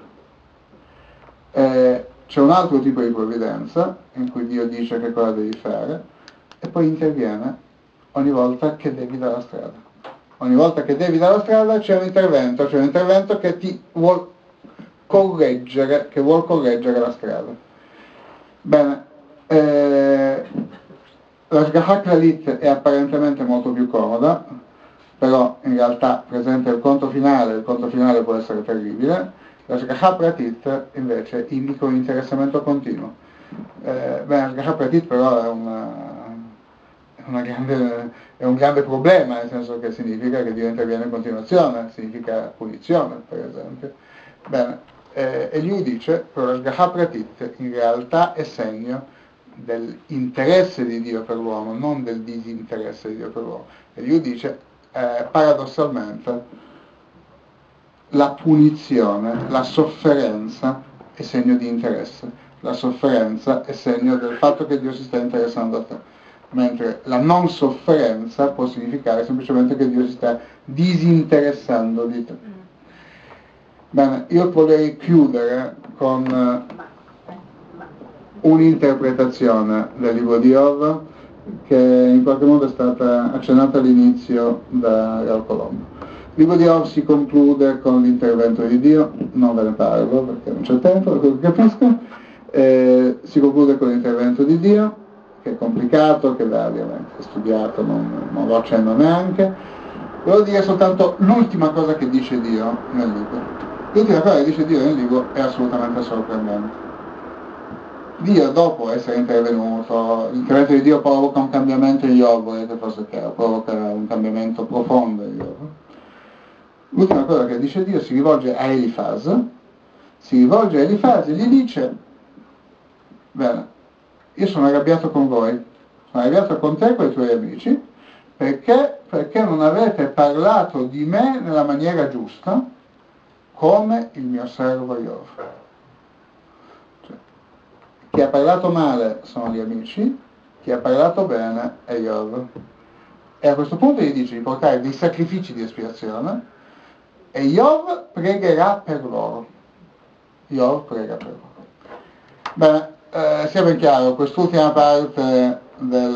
Eh, c'è un altro tipo di provvidenza in cui Dio dice che cosa devi fare e poi interviene ogni volta che devi dare la strada. Ogni volta che devi dare la strada c'è un intervento, c'è un intervento che ti vuol correggere, che vuol correggere la strada. Bene, eh, la Shgaha Klalit è apparentemente molto più comoda, però in realtà presenta il conto finale, il conto finale può essere terribile. La Shgaha Pratit invece indica un interessamento continuo. Eh, beh, la Shgaha Pratit però è, una, è, una grande, è un grande problema, nel senso che significa che Dio interviene in continuazione, significa punizione, per esempio. Bene, eh, e lui dice, però la Shgaha Pratit in realtà è segno dell'interesse di Dio per l'uomo, non del disinteresse di Dio per l'uomo. E lui dice, eh, paradossalmente, la punizione, la sofferenza è segno di interesse, la sofferenza è segno del fatto che Dio si sta interessando a te, mentre la non sofferenza può significare semplicemente che Dio si sta disinteressando di te. Bene, io vorrei chiudere con un'interpretazione del libro di Iov che in qualche modo è stata accennata all'inizio da Rav Colombo. Il libro di Iov si conclude con l'intervento di Dio, non ve ne parlo perché non c'è tempo, da quello che capisco, eh, si conclude con l'intervento di Dio, che è complicato, che va ovviamente studiato, non, non lo accenno neanche. Volevo dire soltanto l'ultima cosa che dice Dio nel libro. L'ultima cosa che dice Dio nel libro è assolutamente sorprendente. Dio, dopo essere intervenuto, l'intervento di Dio provoca un cambiamento in Iov, volete forse che provoca un cambiamento profondo in Iov. L'ultima cosa che dice Dio si rivolge a Elifaz, si rivolge a Elifaz e gli dice, bene, io sono arrabbiato con voi, sono arrabbiato con te e con i tuoi amici, perché? Perché non avete parlato di me nella maniera giusta, come il mio servo Iov. Cioè, chi ha parlato male sono gli amici, chi ha parlato bene è Iov. E a questo punto gli dice di portare dei sacrifici di espiazione e Iov pregherà per loro. Iov prega per loro. Bene, eh, sia ben chiaro, quest'ultima parte del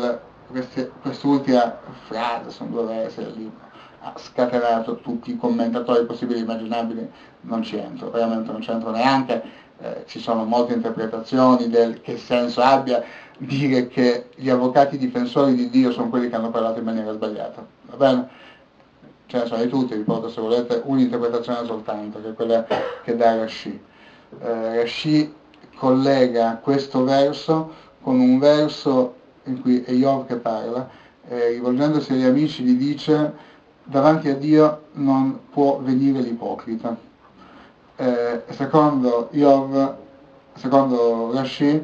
queste, quest'ultima frase, sono due versi del libro, ha scatenato tutti i commentatori possibili e immaginabili, non ci entro, veramente non ci entro neanche, eh, ci sono molte interpretazioni del che senso abbia dire che gli avvocati difensori di Dio sono quelli che hanno parlato in maniera sbagliata, va bene? Ce ne sono di tutti, vi porto se volete un'interpretazione soltanto, che è quella che dà Rashi. Eh, Rashi collega questo verso con un verso in cui è Iov che parla, eh, rivolgendosi agli amici gli dice: davanti a Dio non può venire l'ipocrita. Eh, secondo Iov, secondo Rashi,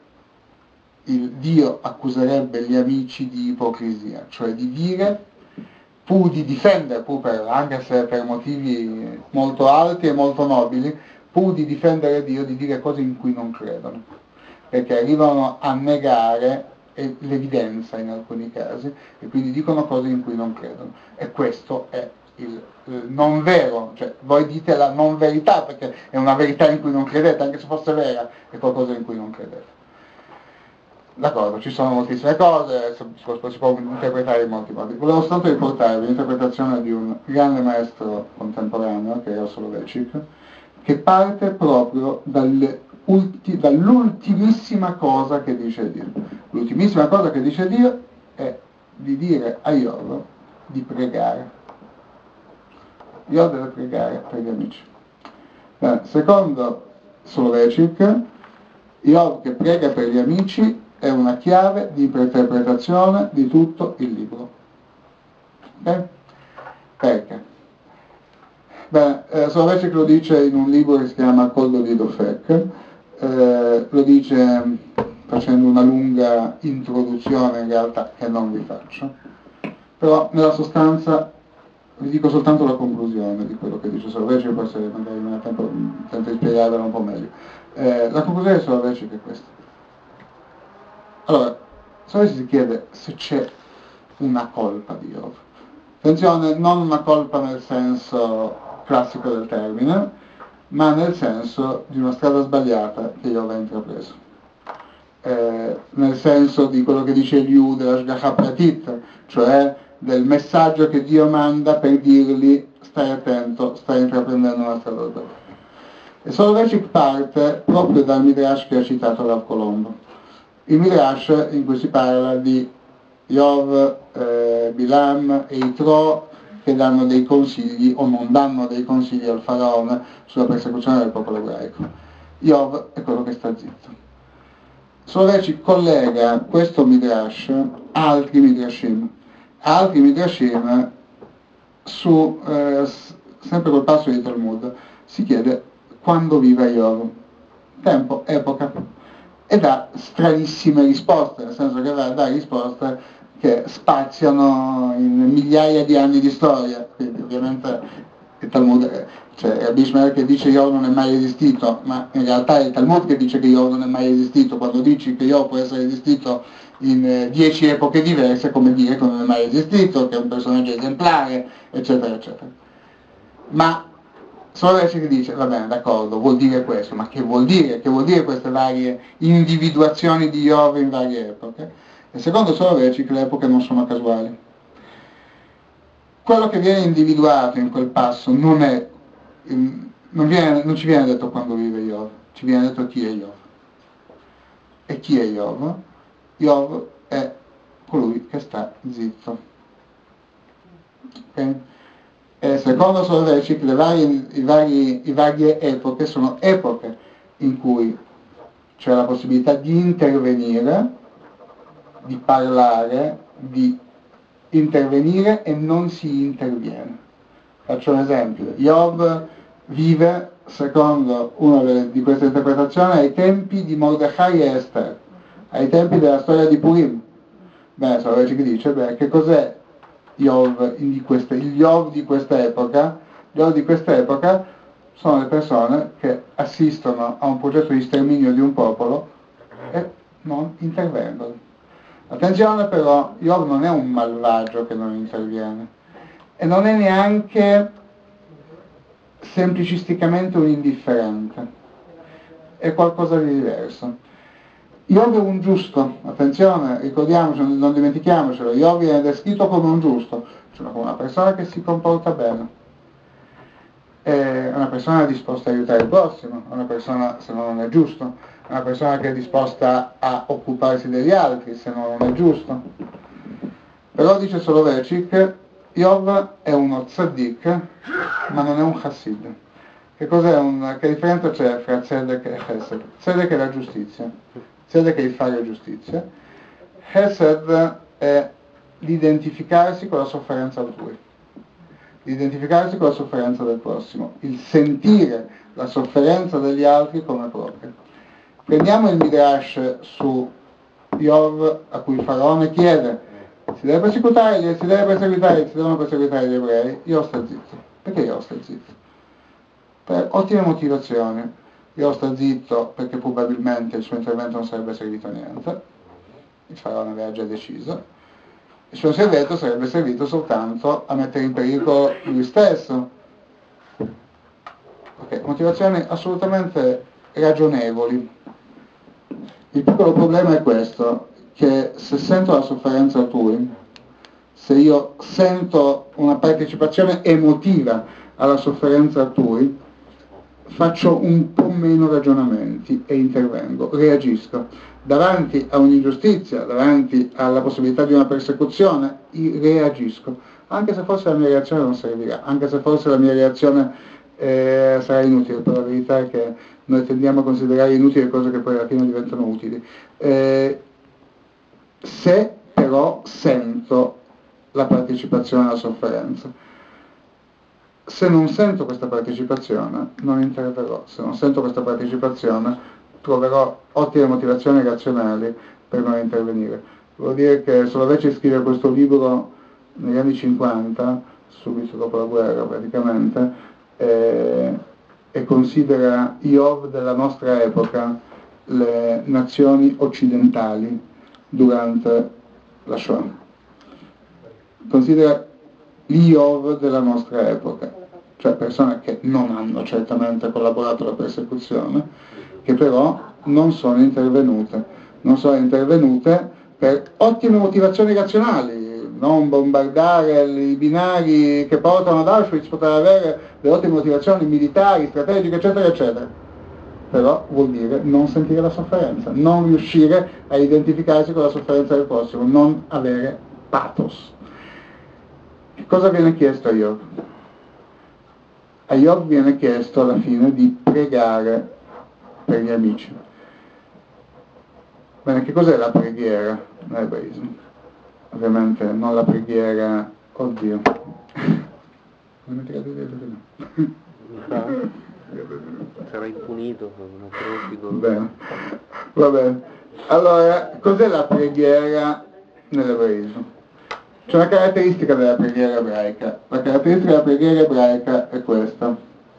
il Dio accuserebbe gli amici di ipocrisia, cioè di dire, pur di difendere, pur per, anche se per motivi molto alti e molto nobili, pur di difendere Dio, di dire cose in cui non credono, perché arrivano a negare l'evidenza in alcuni casi e quindi dicono cose in cui non credono, e questo è il, il non vero, cioè voi dite la non verità perché è una verità in cui non credete, anche se fosse vera è qualcosa in cui non credete. D'accordo, ci sono moltissime cose, si può interpretare in molti modi. Volevo soltanto riportarvi l'interpretazione di un grande maestro contemporaneo, che era Soloveitchik, che parte proprio dalle ulti, dall'ultimissima cosa che dice Dio. L'ultimissima cosa che dice Dio è di dire a Iov di pregare. Iov deve pregare per gli amici. Bene, secondo Soloveitchik, Iov che prega per gli amici è una chiave di interpretazione di tutto il libro. Okay? Perché? Beh, eh, Soloveitchik lo dice in un libro che si chiama Coldo di Dofek, eh, lo dice facendo una lunga introduzione in realtà che non vi faccio, però nella sostanza vi dico soltanto la conclusione di quello che dice Soloveitchik, poi se magari non ha tempo tento di spiegarvela un po' meglio. Eh, la conclusione di Soloveitchik è questa. Allora, Soloveitchik si chiede se c'è una colpa di Iov. Attenzione, non una colpa nel senso classico del termine, ma nel senso di una strada sbagliata che Iov ha intrapreso. Eh, nel senso di quello che dice Eliù della Shgacha Pratit, cioè del messaggio che Dio manda per dirgli stai attento, stai intraprendendo una strada sbagliata. E Soloveitchik parte proprio dal Midrash che ha citato Rav Colombo. Il Midrash in cui si parla di Iov, eh, Bilam e Itro che danno dei consigli o non danno dei consigli al faraone sulla persecuzione del popolo ebraico. Iov è quello che sta zitto. Soloveitchik collega questo Midrash a altri Midrashim, a altri Midrashim su, eh, sempre col passo di Talmud, si chiede quando vive Iov, tempo, epoca, e dà stranissime risposte, nel senso che dà risposte che spaziano in migliaia di anni di storia, quindi ovviamente il Talmud, cioè Rabbi Ishmael che dice Iov non è mai esistito, ma in realtà è il Talmud che dice che Iov non è mai esistito. Quando dici che Iov può essere esistito in eh, dieci epoche diverse, come dire che non è mai esistito, che è un personaggio esemplare, eccetera, eccetera. Ma Soloveitchik dice, va bene, d'accordo, vuol dire questo, ma che vuol dire? Che vuol dire queste varie individuazioni di Iov in varie epoche? E secondo Soloveitchik le epoche non sono casuali. Quello che viene individuato in quel passo non è, non, viene, non ci viene detto quando vive Iov, ci viene detto chi è Iov. E chi è Iov? Iov è colui che sta zitto. Okay? E secondo Soloveitchik le varie, i vari, i varie epoche sono epoche in cui c'è la possibilità di intervenire, di parlare, di intervenire e non si interviene. Faccio un esempio. Iov vive, secondo una delle, di queste interpretazioni, ai tempi di Mordechai e Esther, ai tempi della storia di Purim. Beh, Soloveitchik dice, beh, che cos'è Iov di queste, il Iov di questa epoca? Iov di questa epoca sono le persone che assistono a un progetto di sterminio di un popolo e non intervengono. Attenzione però, Iov non è un malvagio che non interviene e non è neanche semplicisticamente un indifferente, è qualcosa di diverso. Iov è un giusto, attenzione, ricordiamocelo, non dimentichiamocelo, Iov viene descritto come un giusto, cioè come una persona che si comporta bene, è una persona disposta a aiutare il prossimo, è una persona, se no non è giusto, è una persona che è disposta a occuparsi degli altri, se no non è giusto. Però dice Soloveitchik, Iov è uno tzaddik, ma non è un chassid. Che cos'è un, che differenza c'è fra tzedek e chesed? Tzedek è la giustizia, tzedek è il fare giustizia, chesed è l'identificarsi con la sofferenza altrui, l'identificarsi con la sofferenza del prossimo, il sentire la sofferenza degli altri come propria. Prendiamo il Midrash su Iov a cui il faraone chiede: si deve perseguitare, si deve perseguitare, si devono perseguitare gli ebrei. Iov sta zitto. Perché Iov sta zitto? Per ottime motivazioni. Iov sta zitto perché probabilmente il suo intervento non sarebbe servito a niente, il faraone aveva già deciso, il suo intervento sarebbe servito soltanto a mettere in pericolo lui stesso. Ok, motivazioni assolutamente ragionevoli. Il piccolo problema è questo, che se sento la sofferenza altrui, se io sento una partecipazione emotiva alla sofferenza altrui, faccio un po' meno ragionamenti e intervengo, reagisco. Davanti a un'ingiustizia, davanti alla possibilità di una persecuzione, reagisco. Anche se forse la mia reazione non servirà, anche se forse la mia reazione eh, sarà inutile, però la verità è che noi tendiamo a considerare inutili cose che poi alla fine diventano utili. Eh, se però sento la partecipazione alla sofferenza, se non sento questa partecipazione non interverrò, se non sento questa partecipazione troverò ottime motivazioni razionali per non intervenire. Vuol dire che Soloveitchik scrive questo libro negli anni cinquanta, subito dopo la guerra praticamente, eh, e considera Iov della nostra epoca le nazioni occidentali durante la Shoah. Considera l'Iov della nostra epoca, cioè persone che non hanno certamente collaborato alla persecuzione, che però non sono intervenute, non sono intervenute per ottime motivazioni razionali, non bombardare i binari che portano ad Auschwitz, poter avere le ottime motivazioni militari, strategiche, eccetera, eccetera. Però vuol dire non sentire la sofferenza, non riuscire a identificarsi con la sofferenza del prossimo, non avere pathos. Che cosa viene chiesto a Iov? A Iov viene chiesto alla fine di pregare per gli amici. Bene, che cos'è la preghiera nell'ebraismo? Ovviamente non la preghiera, oddio. Non mi no. Sarai punito, non profico. Bene, va bene. Allora, cos'è la preghiera nell'ebraismo? C'è una caratteristica della preghiera ebraica. La caratteristica della preghiera ebraica è questa.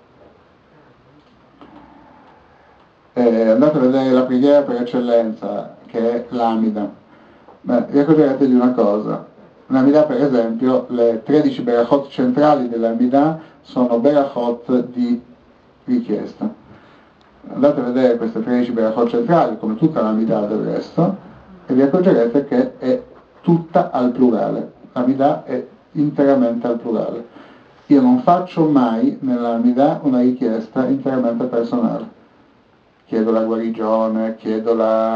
Eh, andate a vedere la preghiera per eccellenza, che è l'Amida. Beh, vi accorgerete di una cosa. L'Amida, per esempio, le tredici berachot centrali dell'Amida sono berachot di richiesta. Andate a vedere queste tredici berachot centrali, come tutta l'Amida del resto, e vi accorgerete che è tutta al plurale. L'Amida è interamente al plurale. Io non faccio mai nell'Amida una richiesta interamente personale. Chiedo la guarigione, chiedo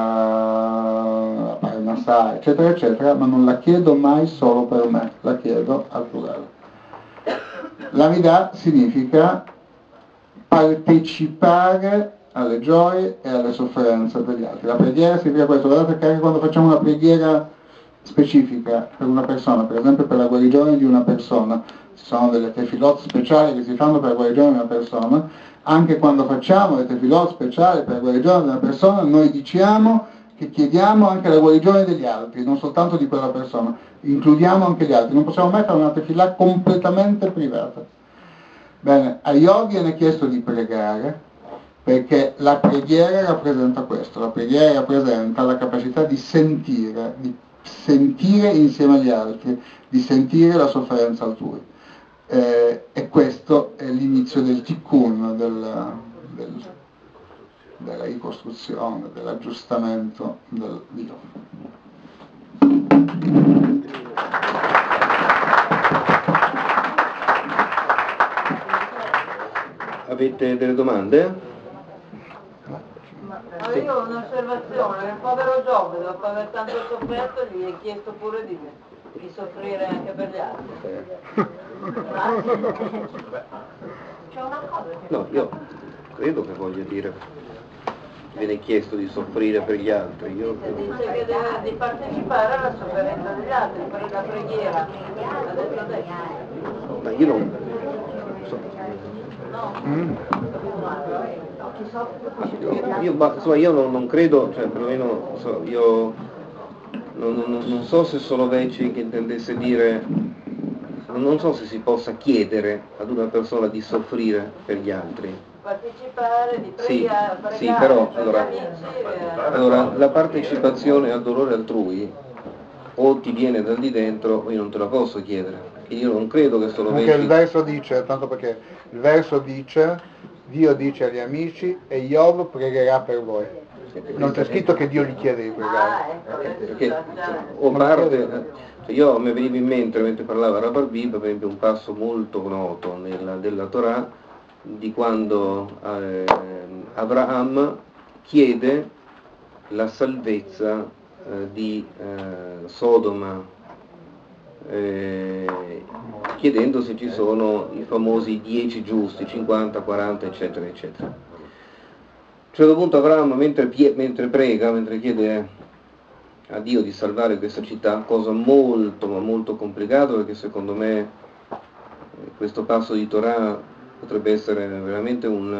la parnassà, eccetera, eccetera, ma non la chiedo mai solo per me, la chiedo al plurale. L'Amida significa partecipare alle gioie e alle sofferenze degli altri. La preghiera significa questo. Guardate che anche quando facciamo una preghiera specifica per una persona, per esempio per la guarigione di una persona, ci sono delle tefilot speciali che si fanno per la guarigione di una persona. Anche quando facciamo le tefilot speciali per la guarigione di una persona, noi diciamo che chiediamo anche la guarigione degli altri, non soltanto di quella persona, includiamo anche gli altri, non possiamo mai fare una tefillah completamente privata. Bene, a Iov viene chiesto di pregare, perché la preghiera rappresenta questo, la preghiera rappresenta la capacità di sentire, di sentire insieme agli altri, di sentire la sofferenza altrui. Eh, e questo è l'inizio del tikkun, del, del, della ricostruzione, dell'aggiustamento del Dio. Avete delle domande? Ma io ho un'osservazione, il povero Giobbe dopo aver tanto sofferto gli è chiesto pure di, di soffrire anche per gli altri. C'è una cosa che... No, io credo che voglia dire che viene chiesto di soffrire per gli altri. Io... Dice che deve di partecipare alla sofferenza degli altri, per la preghiera. Ha detto adesso. Ma io non so. No. Mm. Io, ma, insomma, io non, non credo, cioè perlomeno so, io non, non, non so se Soloveici che intendesse dire, non so se si possa chiedere ad una persona di soffrire per gli altri. Partecipare, di Sì, pregare, pregare sì, però per allora, gli amici. eh, allora la partecipazione al dolore altrui o ti viene dal di dentro o io non te la posso chiedere. Io non credo che Soloveici... Anche il verso dice, tanto perché il verso dice, Dio dice agli amici e Iov pregherà per voi. Non c'è scritto che Dio gli chiede di pregare. Ah, ecco, adesso Perché già- già- o parte, cioè io mi veniva in mente mentre parlava Rabarbib, per esempio, un passo molto noto nella, della Torah di quando eh, Abraham chiede la salvezza eh, di eh, Sodoma, eh, chiedendo se ci sono i famosi dieci giusti, cinquanta, quaranta, eccetera, eccetera. A un certo punto Abraham, mentre, pie- mentre prega, mentre chiede a Dio di salvare questa città, cosa molto ma molto complicata, perché secondo me eh, questo passo di Torah potrebbe essere veramente un,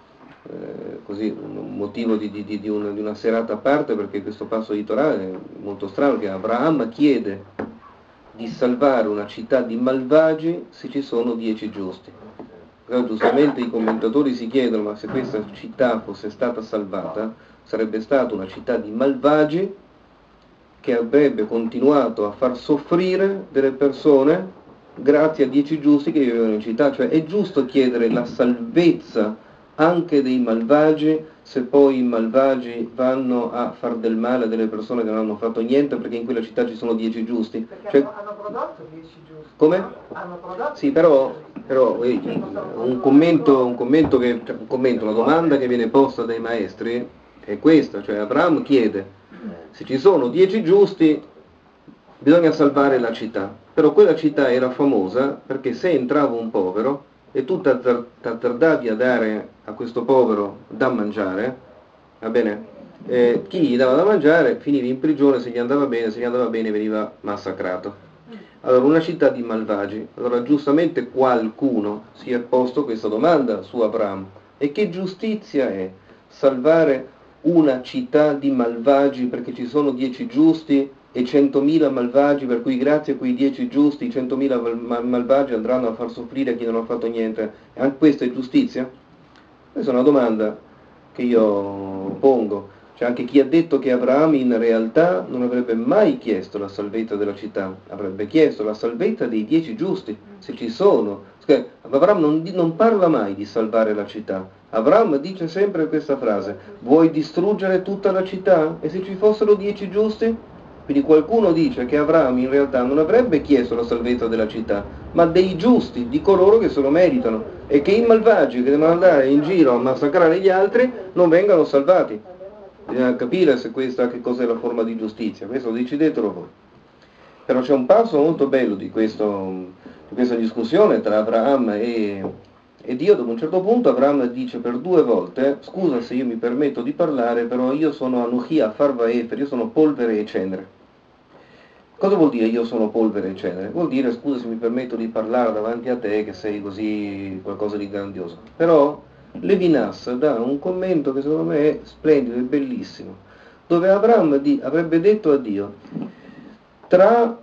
eh, così, un motivo di, di, di, una, di una serata a parte, perché questo passo di Torah è molto strano, che Abraham chiede di salvare una città di malvagi se ci sono dieci giusti. Però giustamente i commentatori si chiedono, ma se questa città fosse stata salvata, sarebbe stata una città di malvagi che avrebbe continuato a far soffrire delle persone grazie a dieci giusti che vivevano in città. Cioè è giusto chiedere la salvezza anche dei malvagi se poi i malvagi vanno a far del male a delle persone che non hanno fatto niente perché in quella città ci sono dieci giusti. Perché Cioè, hanno, hanno prodotto dieci giusti. come? Hanno prodotto Sì, però, però eh, un commento, un commento che, cioè, un commento, una domanda che viene posta dai maestri è questa, cioè Abramo chiede se ci sono dieci giusti bisogna salvare la città, però quella città era famosa perché se entrava un povero e tu t'attardavi a dare a questo povero da mangiare, va bene? Eh, chi gli dava da mangiare finiva in prigione, se gli andava bene, se gli andava bene veniva massacrato. Allora, una città di malvagi. Allora, giustamente qualcuno si è posto questa domanda su Abramo. E che giustizia è salvare una città di malvagi perché ci sono dieci giusti e centomila malvagi, per cui grazie a quei dieci giusti, centomila mal- malvagi andranno a far soffrire chi non ha fatto niente? E anche questa è giustizia? Questa è una domanda che io pongo. C'è anche chi ha detto che Abramo in realtà non avrebbe mai chiesto la salvezza della città, avrebbe chiesto la salvezza dei dieci giusti, se ci sono. Abramo non, non parla mai di salvare la città. Abramo dice sempre questa frase: vuoi distruggere tutta la città? E se ci fossero dieci giusti? Quindi qualcuno dice che Abramo in realtà non avrebbe chiesto la salvezza della città, ma dei giusti, di coloro che se lo meritano, e che i malvagi che devono andare in giro a massacrare gli altri non vengano salvati. Bisogna capire se questa, che cos'è la forma di giustizia, questo lo decidetelo voi. Però c'è un passo molto bello di, questo, di questa discussione tra Abramo e, e Dio. Dopo un certo punto Abramo dice per due volte: scusa se io mi permetto di parlare, però io sono Anuchia Farva Efer, io sono polvere e cenere. Cosa vuol dire io sono polvere e cenere? Vuol dire scusa se mi permetto di parlare davanti a te che sei così qualcosa di grandioso. Però Levinas dà un commento che secondo me è splendido e bellissimo, dove Abramo di, avrebbe detto a Dio: tra,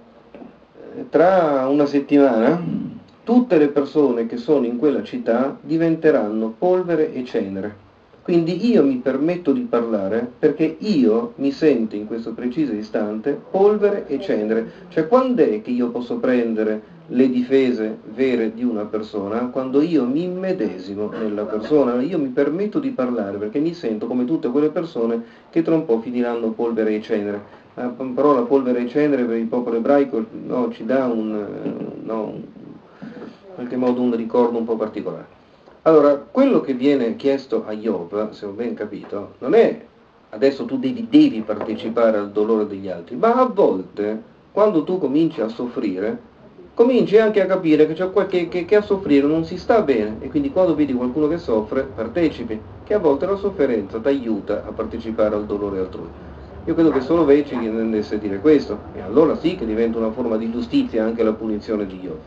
tra una settimana tutte le persone che sono in quella città diventeranno polvere e cenere. Quindi io mi permetto di parlare perché io mi sento in questo preciso istante polvere e cenere. Cioè, quando è che io posso prendere le difese vere di una persona quando io mi immedesimo nella persona, io mi permetto di parlare perché mi sento come tutte quelle persone che tra un po' finiranno polvere e cenere. La parola polvere e cenere per il popolo ebraico no, ci dà un, no, un, in qualche modo un ricordo un po' particolare. Allora, quello che viene chiesto a Job, se ho ben capito, non è adesso tu devi, devi partecipare al dolore degli altri, ma a volte, quando tu cominci a soffrire, cominci anche a capire che, c'è qualche, che, che a soffrire non si sta bene, e quindi quando vedi qualcuno che soffre, partecipi, che a volte la sofferenza ti aiuta a partecipare al dolore altrui. Io credo che solo Veci intendesse dire questo, e allora sì che diventa una forma di giustizia anche la punizione di Job.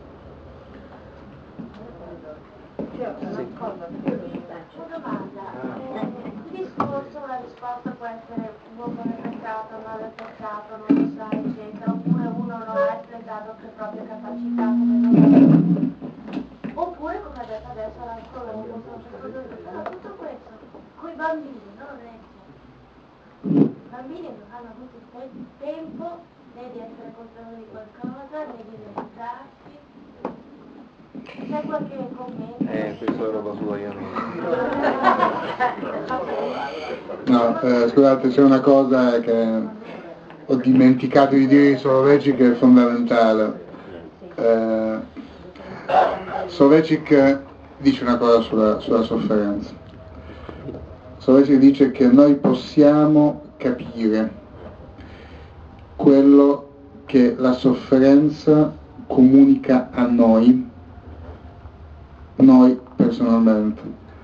Una domanda, il discorso, la risposta può essere uomo è peccato, non è peccato, non lo sa, eccetera, oppure uno non ha espletato le proprie capacità come non è. Oppure, come ha detto adesso l'arcologo, però tutto questo, con i bambini non regge. I bambini non hanno avuto tempo né di essere consapevoli di qualcosa, né di realizzarsi. C'è qualche commento? Eh, questa è roba sua, io no. No, eh, scusate, c'è una cosa che ho dimenticato di dire solo Soloveichik che è fondamentale. Eh, Soloveichik dice una cosa sulla, sulla sofferenza. Soloveichik dice che noi possiamo capire quello che la sofferenza comunica a noi, noi personalmente.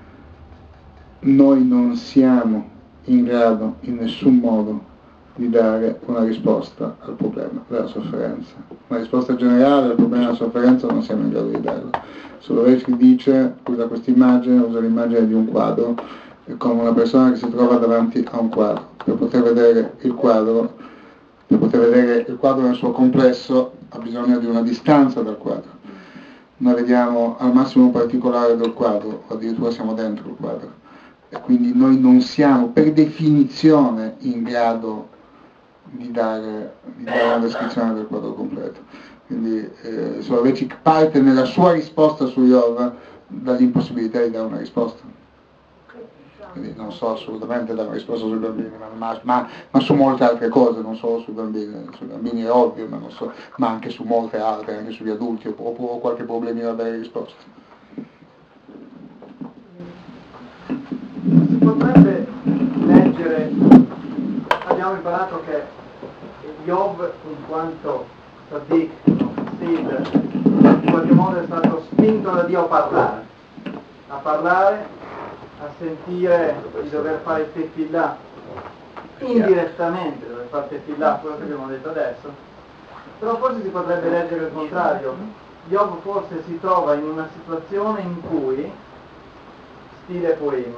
Noi non siamo in grado in nessun modo di dare una risposta al problema della sofferenza. Una risposta generale al problema della sofferenza non siamo in grado di darla. Soloveichik dice, usa questa immagine, usa l'immagine di un quadro, è come una persona che si trova davanti a un quadro. Per poter vedere il quadro, per poter vedere il quadro nel suo complesso ha bisogno di una distanza dal quadro. Noi vediamo al massimo particolare del quadro, o addirittura siamo dentro il quadro, e quindi noi non siamo per definizione in grado di dare, di dare una descrizione del quadro completo. Quindi eh, Soloveichik parte nella sua risposta su Job dall'impossibilità di dare una risposta. Quindi non so assolutamente dare una risposta sui bambini, ma, ma, ma su molte altre cose, non solo sui bambini. Sui bambini è ovvio, ma, non so, ma anche su molte altre, anche sugli adulti, oppure qualche problemino a dare risposta. Si potrebbe leggere, abbiamo imparato che Job in quanto Tzaddik, Sid, in qualche modo è stato spinto da Dio a parlare, a parlare, a sentire di dover fare tefillah, indirettamente dover fare tefillah, quello che abbiamo detto adesso, però forse si potrebbe leggere il contrario. Job forse si trova in una situazione in cui, stile Purim,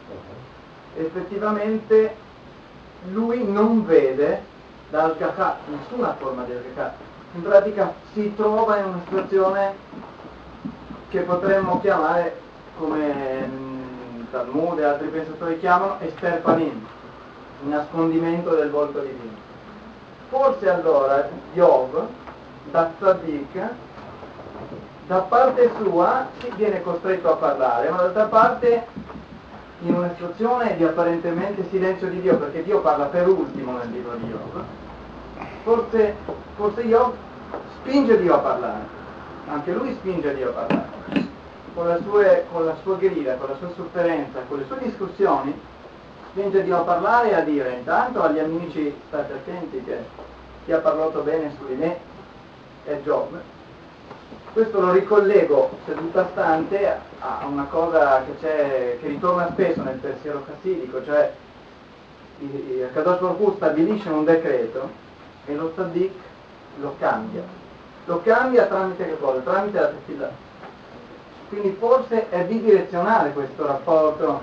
effettivamente lui non vede dal kakà nessuna forma del kakà, in pratica si trova in una situazione che potremmo chiamare, come Talmud e altri pensatori chiamano, esterpanim, il nascondimento del volto divino. Forse allora Job, da tzaddik, da parte sua si viene costretto a parlare, ma d'altra parte in una situazione di apparentemente silenzio di Dio, perché Dio parla per ultimo nel libro di Job, forse, forse Job spinge Dio a parlare, anche lui spinge Dio a parlare. Con, le sue, con la sua grida, con la sua sofferenza, con le sue discussioni, spinge Dio a parlare e a dire intanto agli amici state attenti che chi ha parlato bene su di me è Job. Questo lo ricollego seduta stante a una cosa che, c'è, che ritorna spesso nel pensiero chassidico, cioè il Kadosh Baruch Hu stabilisce un decreto e lo tzaddik lo cambia. Lo cambia tramite che cosa? Tramite la tefillah. Quindi forse è bidirezionale questo rapporto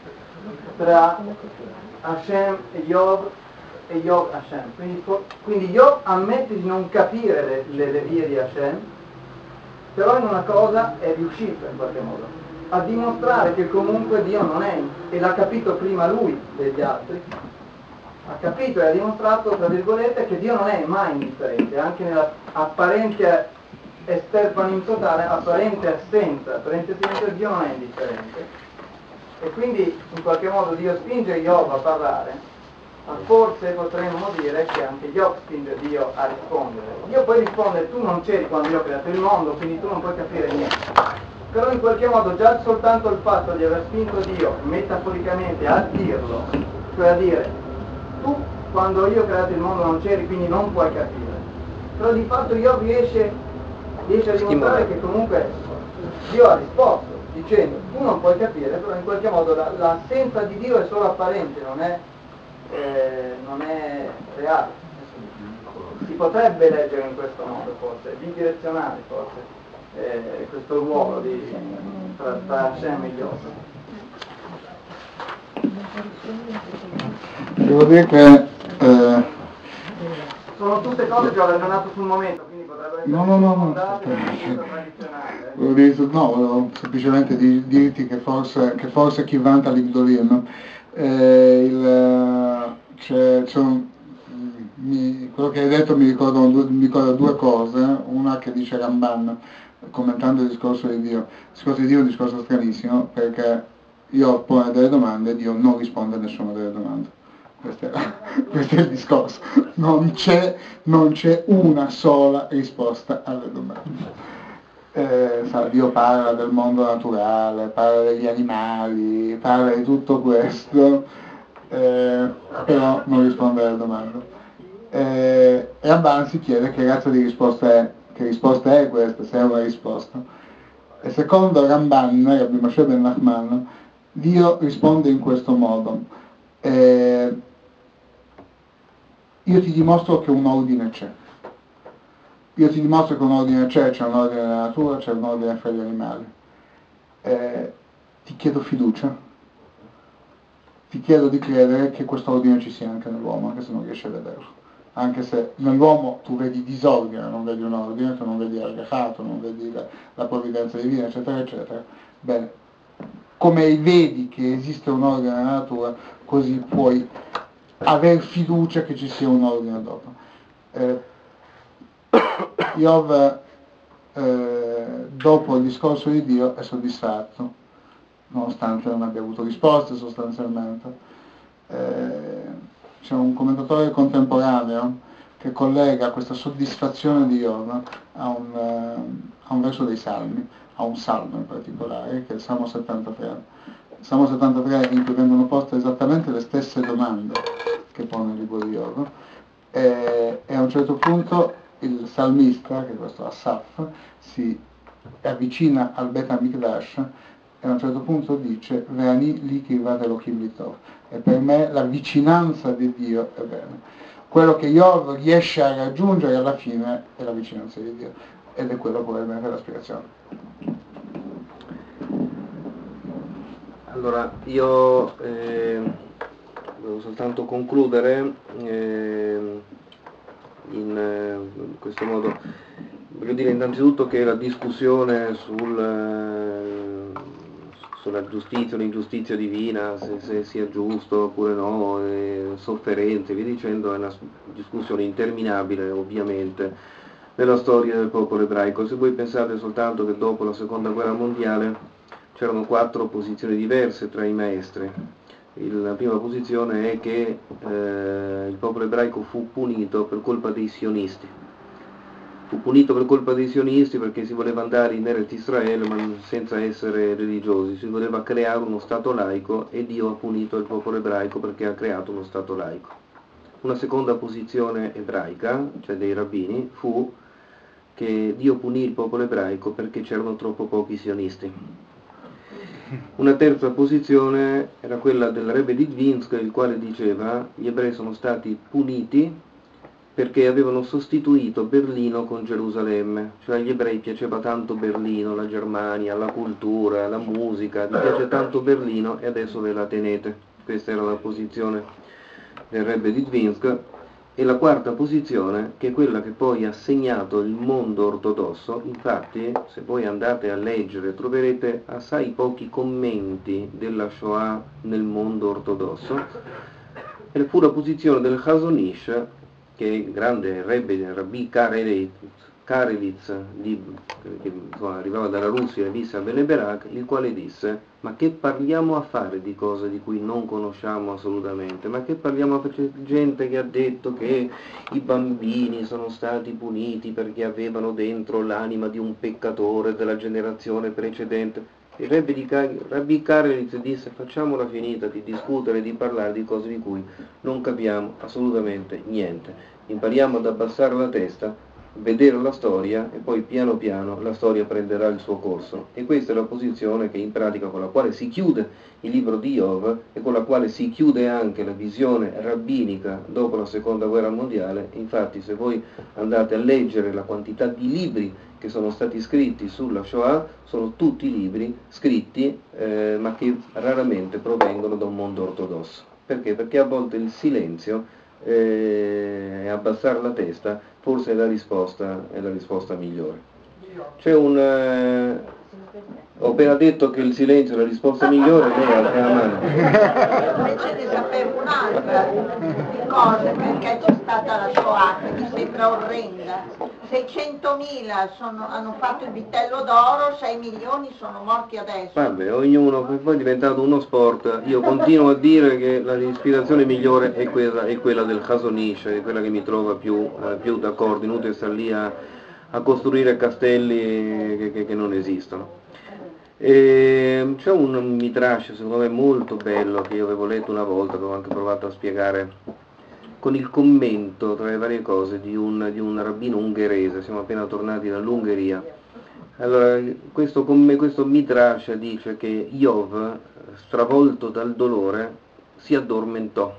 tra Hashem e Job e Job Hashem. Quindi, quindi Job ammette di non capire le, le, le vie di Hashem, però in una cosa è riuscito in qualche modo, a dimostrare che comunque Dio non è, e l'ha capito prima lui degli altri, ha capito e ha dimostrato, tra virgolette, che Dio non è mai indifferente, anche nella apparente esterpano in totale apparente assenza, apparente silenzio. Dio non è indifferente, e quindi in qualche modo Dio spinge Iov a parlare, ma forse potremmo dire che anche Iov spinge Dio a rispondere. Dio poi risponde: tu non c'eri quando io ho creato il mondo, quindi tu non puoi capire niente. Però in qualche modo già soltanto il fatto di aver spinto Dio metaforicamente a dirlo, cioè a dire: tu quando io ho creato il mondo non c'eri, quindi non puoi capire. Però di fatto Io riesce, riesce a dimostrare che comunque Dio ha risposto, dicendo: tu non puoi capire, però in qualche modo la, l'assenza di Dio è solo apparente, non è, eh, non è reale. Si potrebbe leggere in questo modo, forse, bidirezionale forse. Eh, questo ruolo di, tra, tra Hashem e Iov. Devo dire che eh, sono tutte cose che ho ragionato sul momento, quindi potrebbero essere no no no no, tradizionale. volevo dire, no, volevo semplicemente di, dirti che forse, che forse chi vanta l'Igdolim, eh, il, c'è, c'è un, mi, quello che hai detto mi ricorda, mi ricorda due cose. Una che dice Ramban commentando il discorso di Dio. Il discorso di Dio è un discorso stranissimo, perché Io pone delle domande e Dio non risponde a nessuna delle domande. Questo è, questo è il discorso. Non c'è, non c'è una sola risposta alle domande. Eh, sa, Dio parla del mondo naturale, parla degli animali, parla di tutto questo, eh, però non risponde alle domande. Eh, e Ramban si chiede che razza di risposta è. Che risposta è questa, se è una risposta? E secondo Ramban, Rabbi Moshe ben Nachman, Dio risponde in questo modo: eh, io ti dimostro che un ordine c'è, io ti dimostro che un ordine c'è, c'è un ordine nella natura, c'è un ordine fra gli animali, eh, ti chiedo fiducia, ti chiedo di credere che questo ordine ci sia anche nell'uomo, anche se non riesci a vederlo. Anche se nell'uomo tu vedi disordine, non vedi un ordine, tu non vedi Argachato, non vedi la, la provvidenza divina, eccetera, eccetera. Bene, come vedi che esiste un ordine nella natura, così puoi aver fiducia che ci sia un ordine dopo. Eh, Iov, eh, dopo il discorso di Dio, è soddisfatto, nonostante non abbia avuto risposte sostanzialmente. Eh, C'è un commentatore contemporaneo che collega questa soddisfazione di Iov a un, uh, a un verso dei Salmi, a un salmo in particolare, che è il Salmo settantatré. Il Salmo settantatré, in cui vengono poste esattamente le stesse domande che pone il libro di Iov, e, e a un certo punto il salmista, che è questo Asaf, si avvicina al Bet HaMikdash e a un certo punto dice: Ve'ani li kirvat Elohim litov. E per me la vicinanza di Dio è bene. Quello che Iov riesce a raggiungere alla fine è la vicinanza di Dio, ed è quello probabilmente la spiegazione. Allora, io eh, devo soltanto concludere eh, in, eh, in questo modo. Voglio dire innanzitutto che la discussione sul, eh, sulla giustizia o l'ingiustizia divina, se, se sia giusto oppure no, è sofferente, via dicendo, è una discussione interminabile ovviamente nella storia del popolo ebraico. Se voi pensate soltanto che dopo la seconda guerra mondiale c'erano quattro posizioni diverse tra i maestri. Il, la prima posizione è che eh, il popolo ebraico fu punito per colpa dei sionisti. Fu punito per colpa dei sionisti perché si voleva andare in Eretz Israele ma senza essere religiosi, si voleva creare uno stato laico e Dio ha punito il popolo ebraico perché ha creato uno stato laico. Una seconda posizione ebraica, cioè dei rabbini, fu che Dio punì il popolo ebraico perché c'erano troppo pochi sionisti. Una terza posizione era quella del Rebbe di Dvinsk, il quale diceva: gli ebrei sono stati puniti perché avevano sostituito Berlino con Gerusalemme, cioè agli ebrei piaceva tanto Berlino, la Germania, la cultura, la musica, gli piace tanto Berlino e adesso ve la tenete. Questa era la posizione del Rebbe di Dvinsk. E la quarta posizione, che è quella che poi ha segnato il mondo ortodosso. Infatti, se voi andate a leggere, troverete assai pochi commenti della Shoah nel mondo ortodosso, e fu la posizione del Chazon Ish, che è il grande Rebbe, Rabbi Karelitz, di, che insomma, arrivava dalla Russia e visse a Bnei Brak, il quale disse: ma che parliamo a fare di cose di cui non conosciamo assolutamente? Ma che parliamo a fare? Gente che ha detto che i bambini sono stati puniti perché avevano dentro l'anima di un peccatore della generazione precedente. Il Rebbe di Rabbi Karelitz disse: facciamola finita di discutere, di parlare di cose di cui non capiamo assolutamente niente. Impariamo ad abbassare la testa, vedere la storia e poi piano piano la storia prenderà il suo corso. E questa è la posizione che in pratica con la quale si chiude il libro di Iov e con la quale si chiude anche la visione rabbinica dopo la seconda guerra mondiale. Infatti, se voi andate a leggere la quantità di libri che sono stati scritti sulla Shoah, sono tutti libri scritti eh, ma che raramente provengono da un mondo ortodosso. Perché? Perché a volte il silenzio e eh, abbassare la testa forse è la risposta, è la risposta migliore. C'è un eh, ho appena detto che il silenzio è la risposta migliore, lei alza la mano. Invece ne sapevo un'altra di cose, perché c'è stata la Shoah che mi sembra orrenda. seicentomila sono, hanno fatto il vitello d'oro, sei milioni sono morti adesso. Vabbè, ognuno, poi è diventato uno sport. Io continuo a dire che l'ispirazione migliore è quella, è quella del Chazon Ish, è quella che mi trova più, eh, più d'accordo, inutile stare lì a, a costruire castelli che, che, che non esistono. E c'è un midrash secondo me molto bello che io avevo letto una volta, che ho anche provato a spiegare con il commento tra le varie cose di un, di un rabbino ungherese. Siamo appena tornati dall'Ungheria. Allora, questo, questo midrash dice che Iov, stravolto dal dolore, si addormentò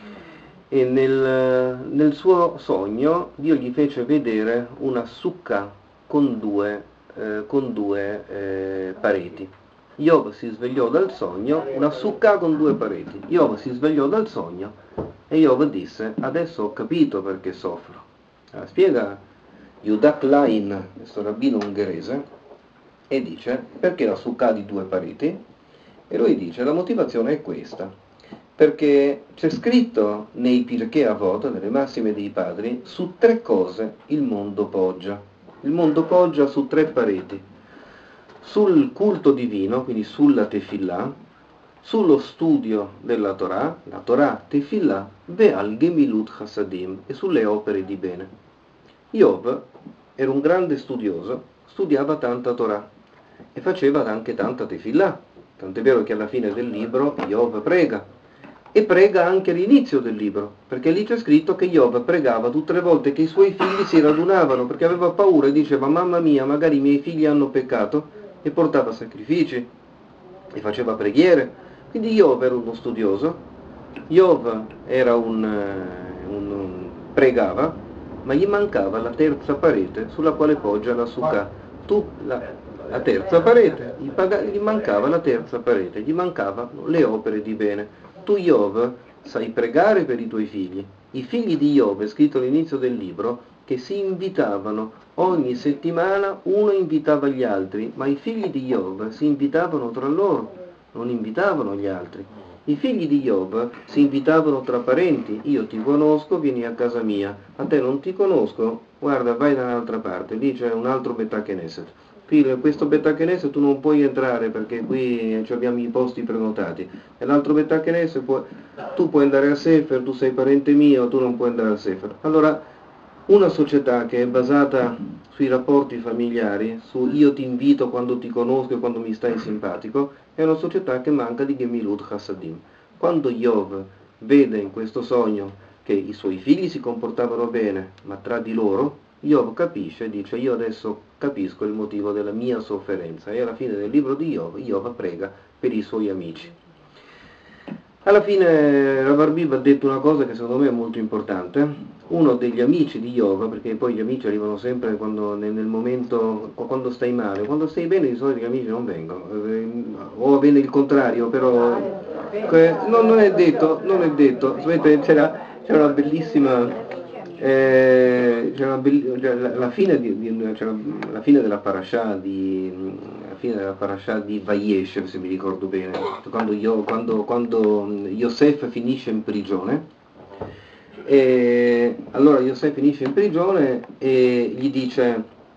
e nel, nel suo sogno Dio gli fece vedere una succa con due, eh, con due eh, pareti. Iov si svegliò dal sogno, una succa con due pareti. Iov si svegliò dal sogno e Iov disse: adesso ho capito perché soffro. Allora, spiega Yehuda Klein, questo rabbino ungherese, e dice: perché la succa di due pareti? E lui dice: la motivazione è questa, perché c'è scritto nei Pirkei Avot, nelle massime dei padri, su tre cose il mondo poggia. Il mondo poggia su tre pareti: sul culto divino, quindi sulla Tefillah, sullo studio della Torah, la Torah, Tefillah, ve'al gemilut chassadim, e sulle opere di bene. Iov era un grande studioso, studiava tanta Torah e faceva anche tanta Tefillah, tant'è vero che alla fine del libro Iov prega, e prega anche all'inizio del libro, perché lì c'è scritto che Iov pregava tutte le volte che i suoi figli si radunavano, perché aveva paura e diceva: mamma mia, magari i miei figli hanno peccato, e portava sacrifici e faceva preghiere. Quindi Iov era uno studioso, Iov era un, un, un pregava, ma gli mancava la terza parete sulla quale poggia la sukkah. Tu, la, la terza parete, gli, paga, gli mancava la terza parete, gli mancavano le opere di bene. Tu, Iov, sai pregare per i tuoi figli. I figli di Iov, è scritto all'inizio del libro, che si invitavano ogni settimana, uno invitava gli altri, ma i figli di Iov si invitavano tra loro, non invitavano gli altri. I figli di Iov si invitavano tra parenti: io ti conosco, vieni a casa mia, a te non ti conosco, guarda, vai da un'altra parte, lì c'è un altro Beta Knesset. Questo Beta Knesset tu non puoi entrare perché qui abbiamo i posti prenotati, e l'altro Beta Knesset può, tu puoi andare a Sefer, tu sei parente mio, tu non puoi andare a Sefer. Allora, una società che è basata sui rapporti familiari, su io ti invito quando ti conosco e quando mi stai simpatico, è una società che manca di Gemilut Chassadim. Quando Iov vede in questo sogno che i suoi figli si comportavano bene, ma tra di loro, Iov capisce e dice: io adesso capisco il motivo della mia sofferenza. E alla fine del libro di Iov, Iov prega per i suoi amici. Alla fine Rav Arbiv ha detto una cosa che secondo me è molto importante. Uno degli amici di Iov, perché poi gli amici arrivano sempre quando, nel, nel momento, quando stai male, quando stai bene di solito gli amici non vengono, o avviene il contrario, però no, non è detto, non è detto. Sapete, c'era, c'era una bellissima, eh, c'era una bell- la, la, fine di, di, c'era la fine della parasha di... la fine della parasha di Vayeshev, se mi ricordo bene, quando, io, quando, quando Yosef finisce in prigione. E allora Yosef finisce in prigione e gli dice: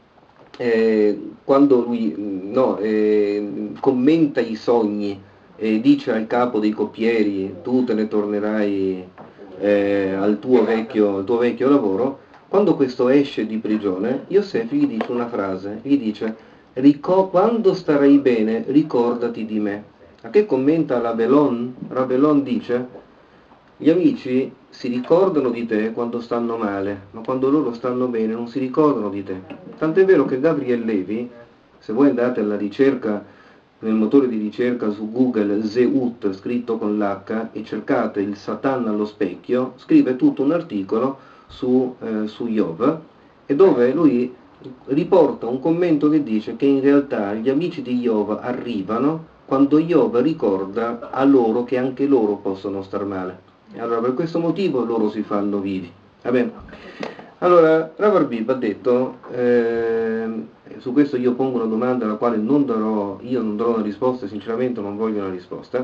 eh, quando lui no, eh, commenta i sogni e dice al capo dei coppieri tu te ne tornerai eh, al, tuo vecchio, al tuo vecchio lavoro, quando questo esce di prigione, Yosef gli dice una frase, gli dice Rico- quando starai bene ricordati di me. A che commenta Rabelon? Rabelon dice gli amici si ricordano di te quando stanno male, ma quando loro stanno bene non si ricordano di te. Tant'è vero che Gabriel Levi, se voi andate alla ricerca, nel motore di ricerca su Google, Zeut, scritto con l'H, e cercate il Satan allo specchio, scrive tutto un articolo su, eh, su Iov, e dove lui riporta un commento che dice che in realtà gli amici di Iov arrivano quando Iov ricorda a loro che anche loro possono star male. E allora per questo motivo loro si fanno vivi. Va bene? Allora, Rav Arbib ha detto, eh, su questo io pongo una domanda alla quale non darò, io non darò una risposta, sinceramente non voglio una risposta,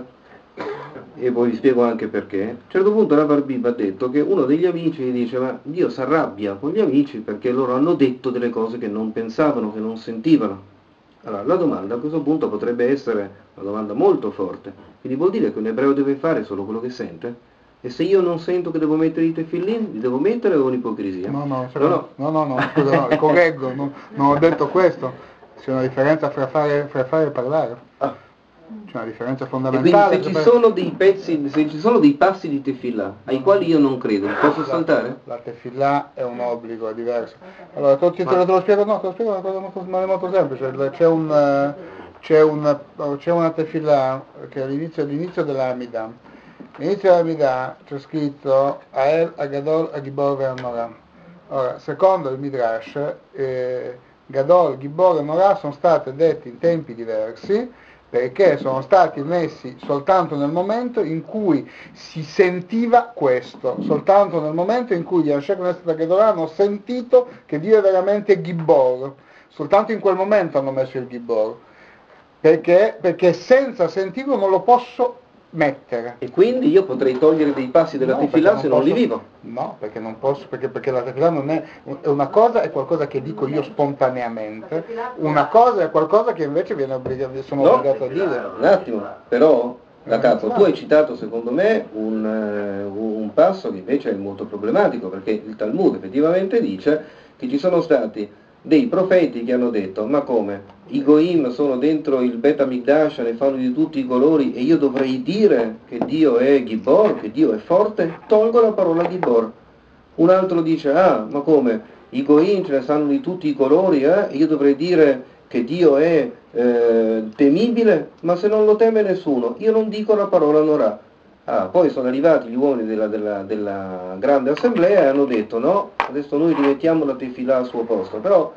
e poi vi spiego anche perché. A un certo punto Rav Arbib ha detto che uno degli amici gli dice, ma Dio si arrabbia con gli amici perché loro hanno detto delle cose che non pensavano, che non sentivano. Allora, la domanda a questo punto potrebbe essere una domanda molto forte, quindi vuol dire che un ebreo deve fare solo quello che sente? E se io non sento che devo mettere i tefillin, li devo mettere o è un'ipocrisia? No, no, no, no, no, no, no, scusa, no, correggo, non, non ho detto questo. C'è una differenza fra fare, fra fare e parlare. Ah. C'è una differenza E quindi fondamentale. se ci per- sono dei pezzi, se ci sono dei passi di tefillah ai quali io non credo, li posso saltare? La tefillah è un obbligo, è diverso. Allora, te, te, te, lo- te lo spiego, no, te lo spiego una cosa molto, molto semplice. C'è, un, eh, c'è, un, c'è una tefillah che è all'inizio, all'inizio dell'Amida. All'inizio dell'Amida c'è scritto Ael Agadol Agibor Ve'Amorah. Ora, secondo il Midrash, eh, Gadol, Gibor e Morah sono state dette in tempi diversi, perché sono stati messi soltanto nel momento in cui si sentiva questo, soltanto nel momento in cui gli Anshe Knesset Agedolah hanno sentito che Dio è veramente Gibor, soltanto in quel momento hanno messo il Gibor, perché, perché senza sentirlo non lo posso mettere. E quindi io potrei togliere dei passi della No, tefillah perché se non posso- li vivo. No, perché non posso, perché, perché la tefillah non è, è una cosa, è qualcosa che dico io spontaneamente, una cosa è qualcosa che invece viene obbligato, sono No, obbligato a dire. un attimo, però da Eh, capo, no. tu hai citato secondo me un, eh, un passo che invece è molto problematico, perché il Talmud effettivamente dice che ci sono stati dei profeti che hanno detto, ma come? I Goim sono dentro il Bet Hamikdash, ne fanno di tutti i colori e io dovrei dire che Dio è Gibor, che Dio è forte? Tolgo la parola Gibor. Un altro dice, ah, ma come? I Goim ce ne sanno di tutti i colori, eh? E io dovrei dire che Dio è eh, temibile? Ma se non lo teme nessuno, io non dico la parola Norah. Ah, poi sono arrivati gli uomini della, della, della grande assemblea e hanno detto no, adesso noi rimettiamo la tefillah al suo posto, però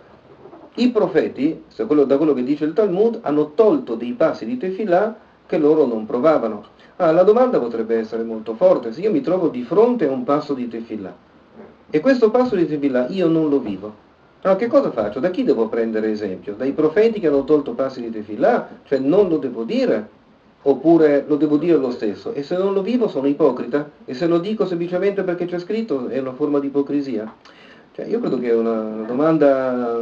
i profeti, se quello, da quello che dice il Talmud, hanno tolto dei passi di tefillah che loro non provavano. Ah, la domanda potrebbe essere molto forte, se io mi trovo di fronte a un passo di tefillah e questo passo di tefillah io non lo vivo, allora che cosa faccio? Da chi devo prendere esempio? Dai profeti che hanno tolto passi di tefillah? Cioè non lo devo dire? Oppure lo devo dire lo stesso? E se non lo vivo sono ipocrita? E se lo dico semplicemente perché c'è scritto è una forma di ipocrisia? Cioè io credo che è una, una domanda...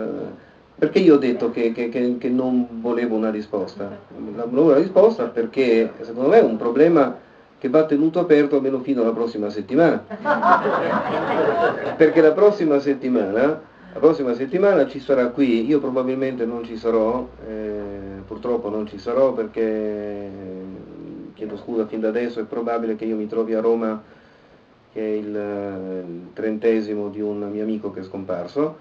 Perché io ho detto che, che, che, che non volevo una risposta? Non volevo una risposta perché secondo me è un problema che va tenuto aperto almeno fino alla prossima settimana. Perché la prossima settimana... La prossima settimana ci sarà qui, io probabilmente non ci sarò, eh, purtroppo non ci sarò perché, chiedo scusa fin da adesso, è probabile che io mi trovi a Roma, che è il, il trentesimo di un mio amico che è scomparso,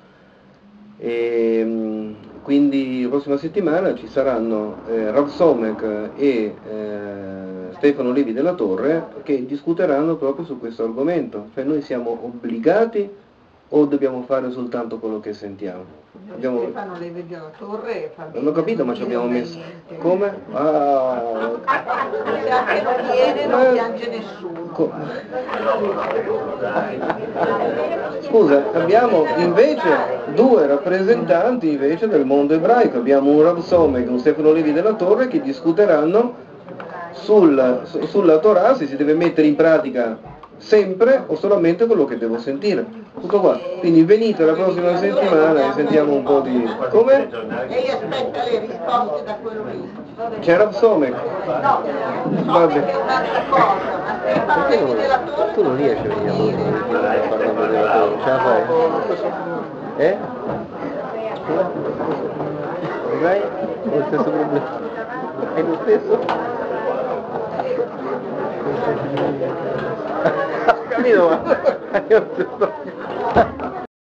e quindi la prossima settimana ci saranno eh, Rav Somek e eh, Stefano Levi della Torre che discuteranno proprio su questo argomento, cioè noi siamo obbligati o dobbiamo fare soltanto quello che sentiamo? Abbiamo... Stefano Levi della Torre fa bene, Non ho capito, ma non ci abbiamo dire messo... niente. Come? Ah... Sa che non viene, non Eh, piange nessuno. co- Scusa, abbiamo invece due rappresentanti invece del mondo ebraico, abbiamo un Rav Somek e un Stefano Levi della Torre che discuteranno sul, su- sulla Torah, se si deve mettere in pratica sempre o solamente quello che devo sentire. Tutto qua. Quindi venite la prossima settimana e sentiamo un po' di... Come? Lei aspetta le risposte da quello lì. C'è Rav Somek? No, so che è un'altra cosa, ma se parli della torre... Tu non riesci a venire a Bologna parlando della torre, ce la fai? Eh? Vai? Ho lo stesso problema. Hai lo stesso? Ho capito, ma hai lo stesso.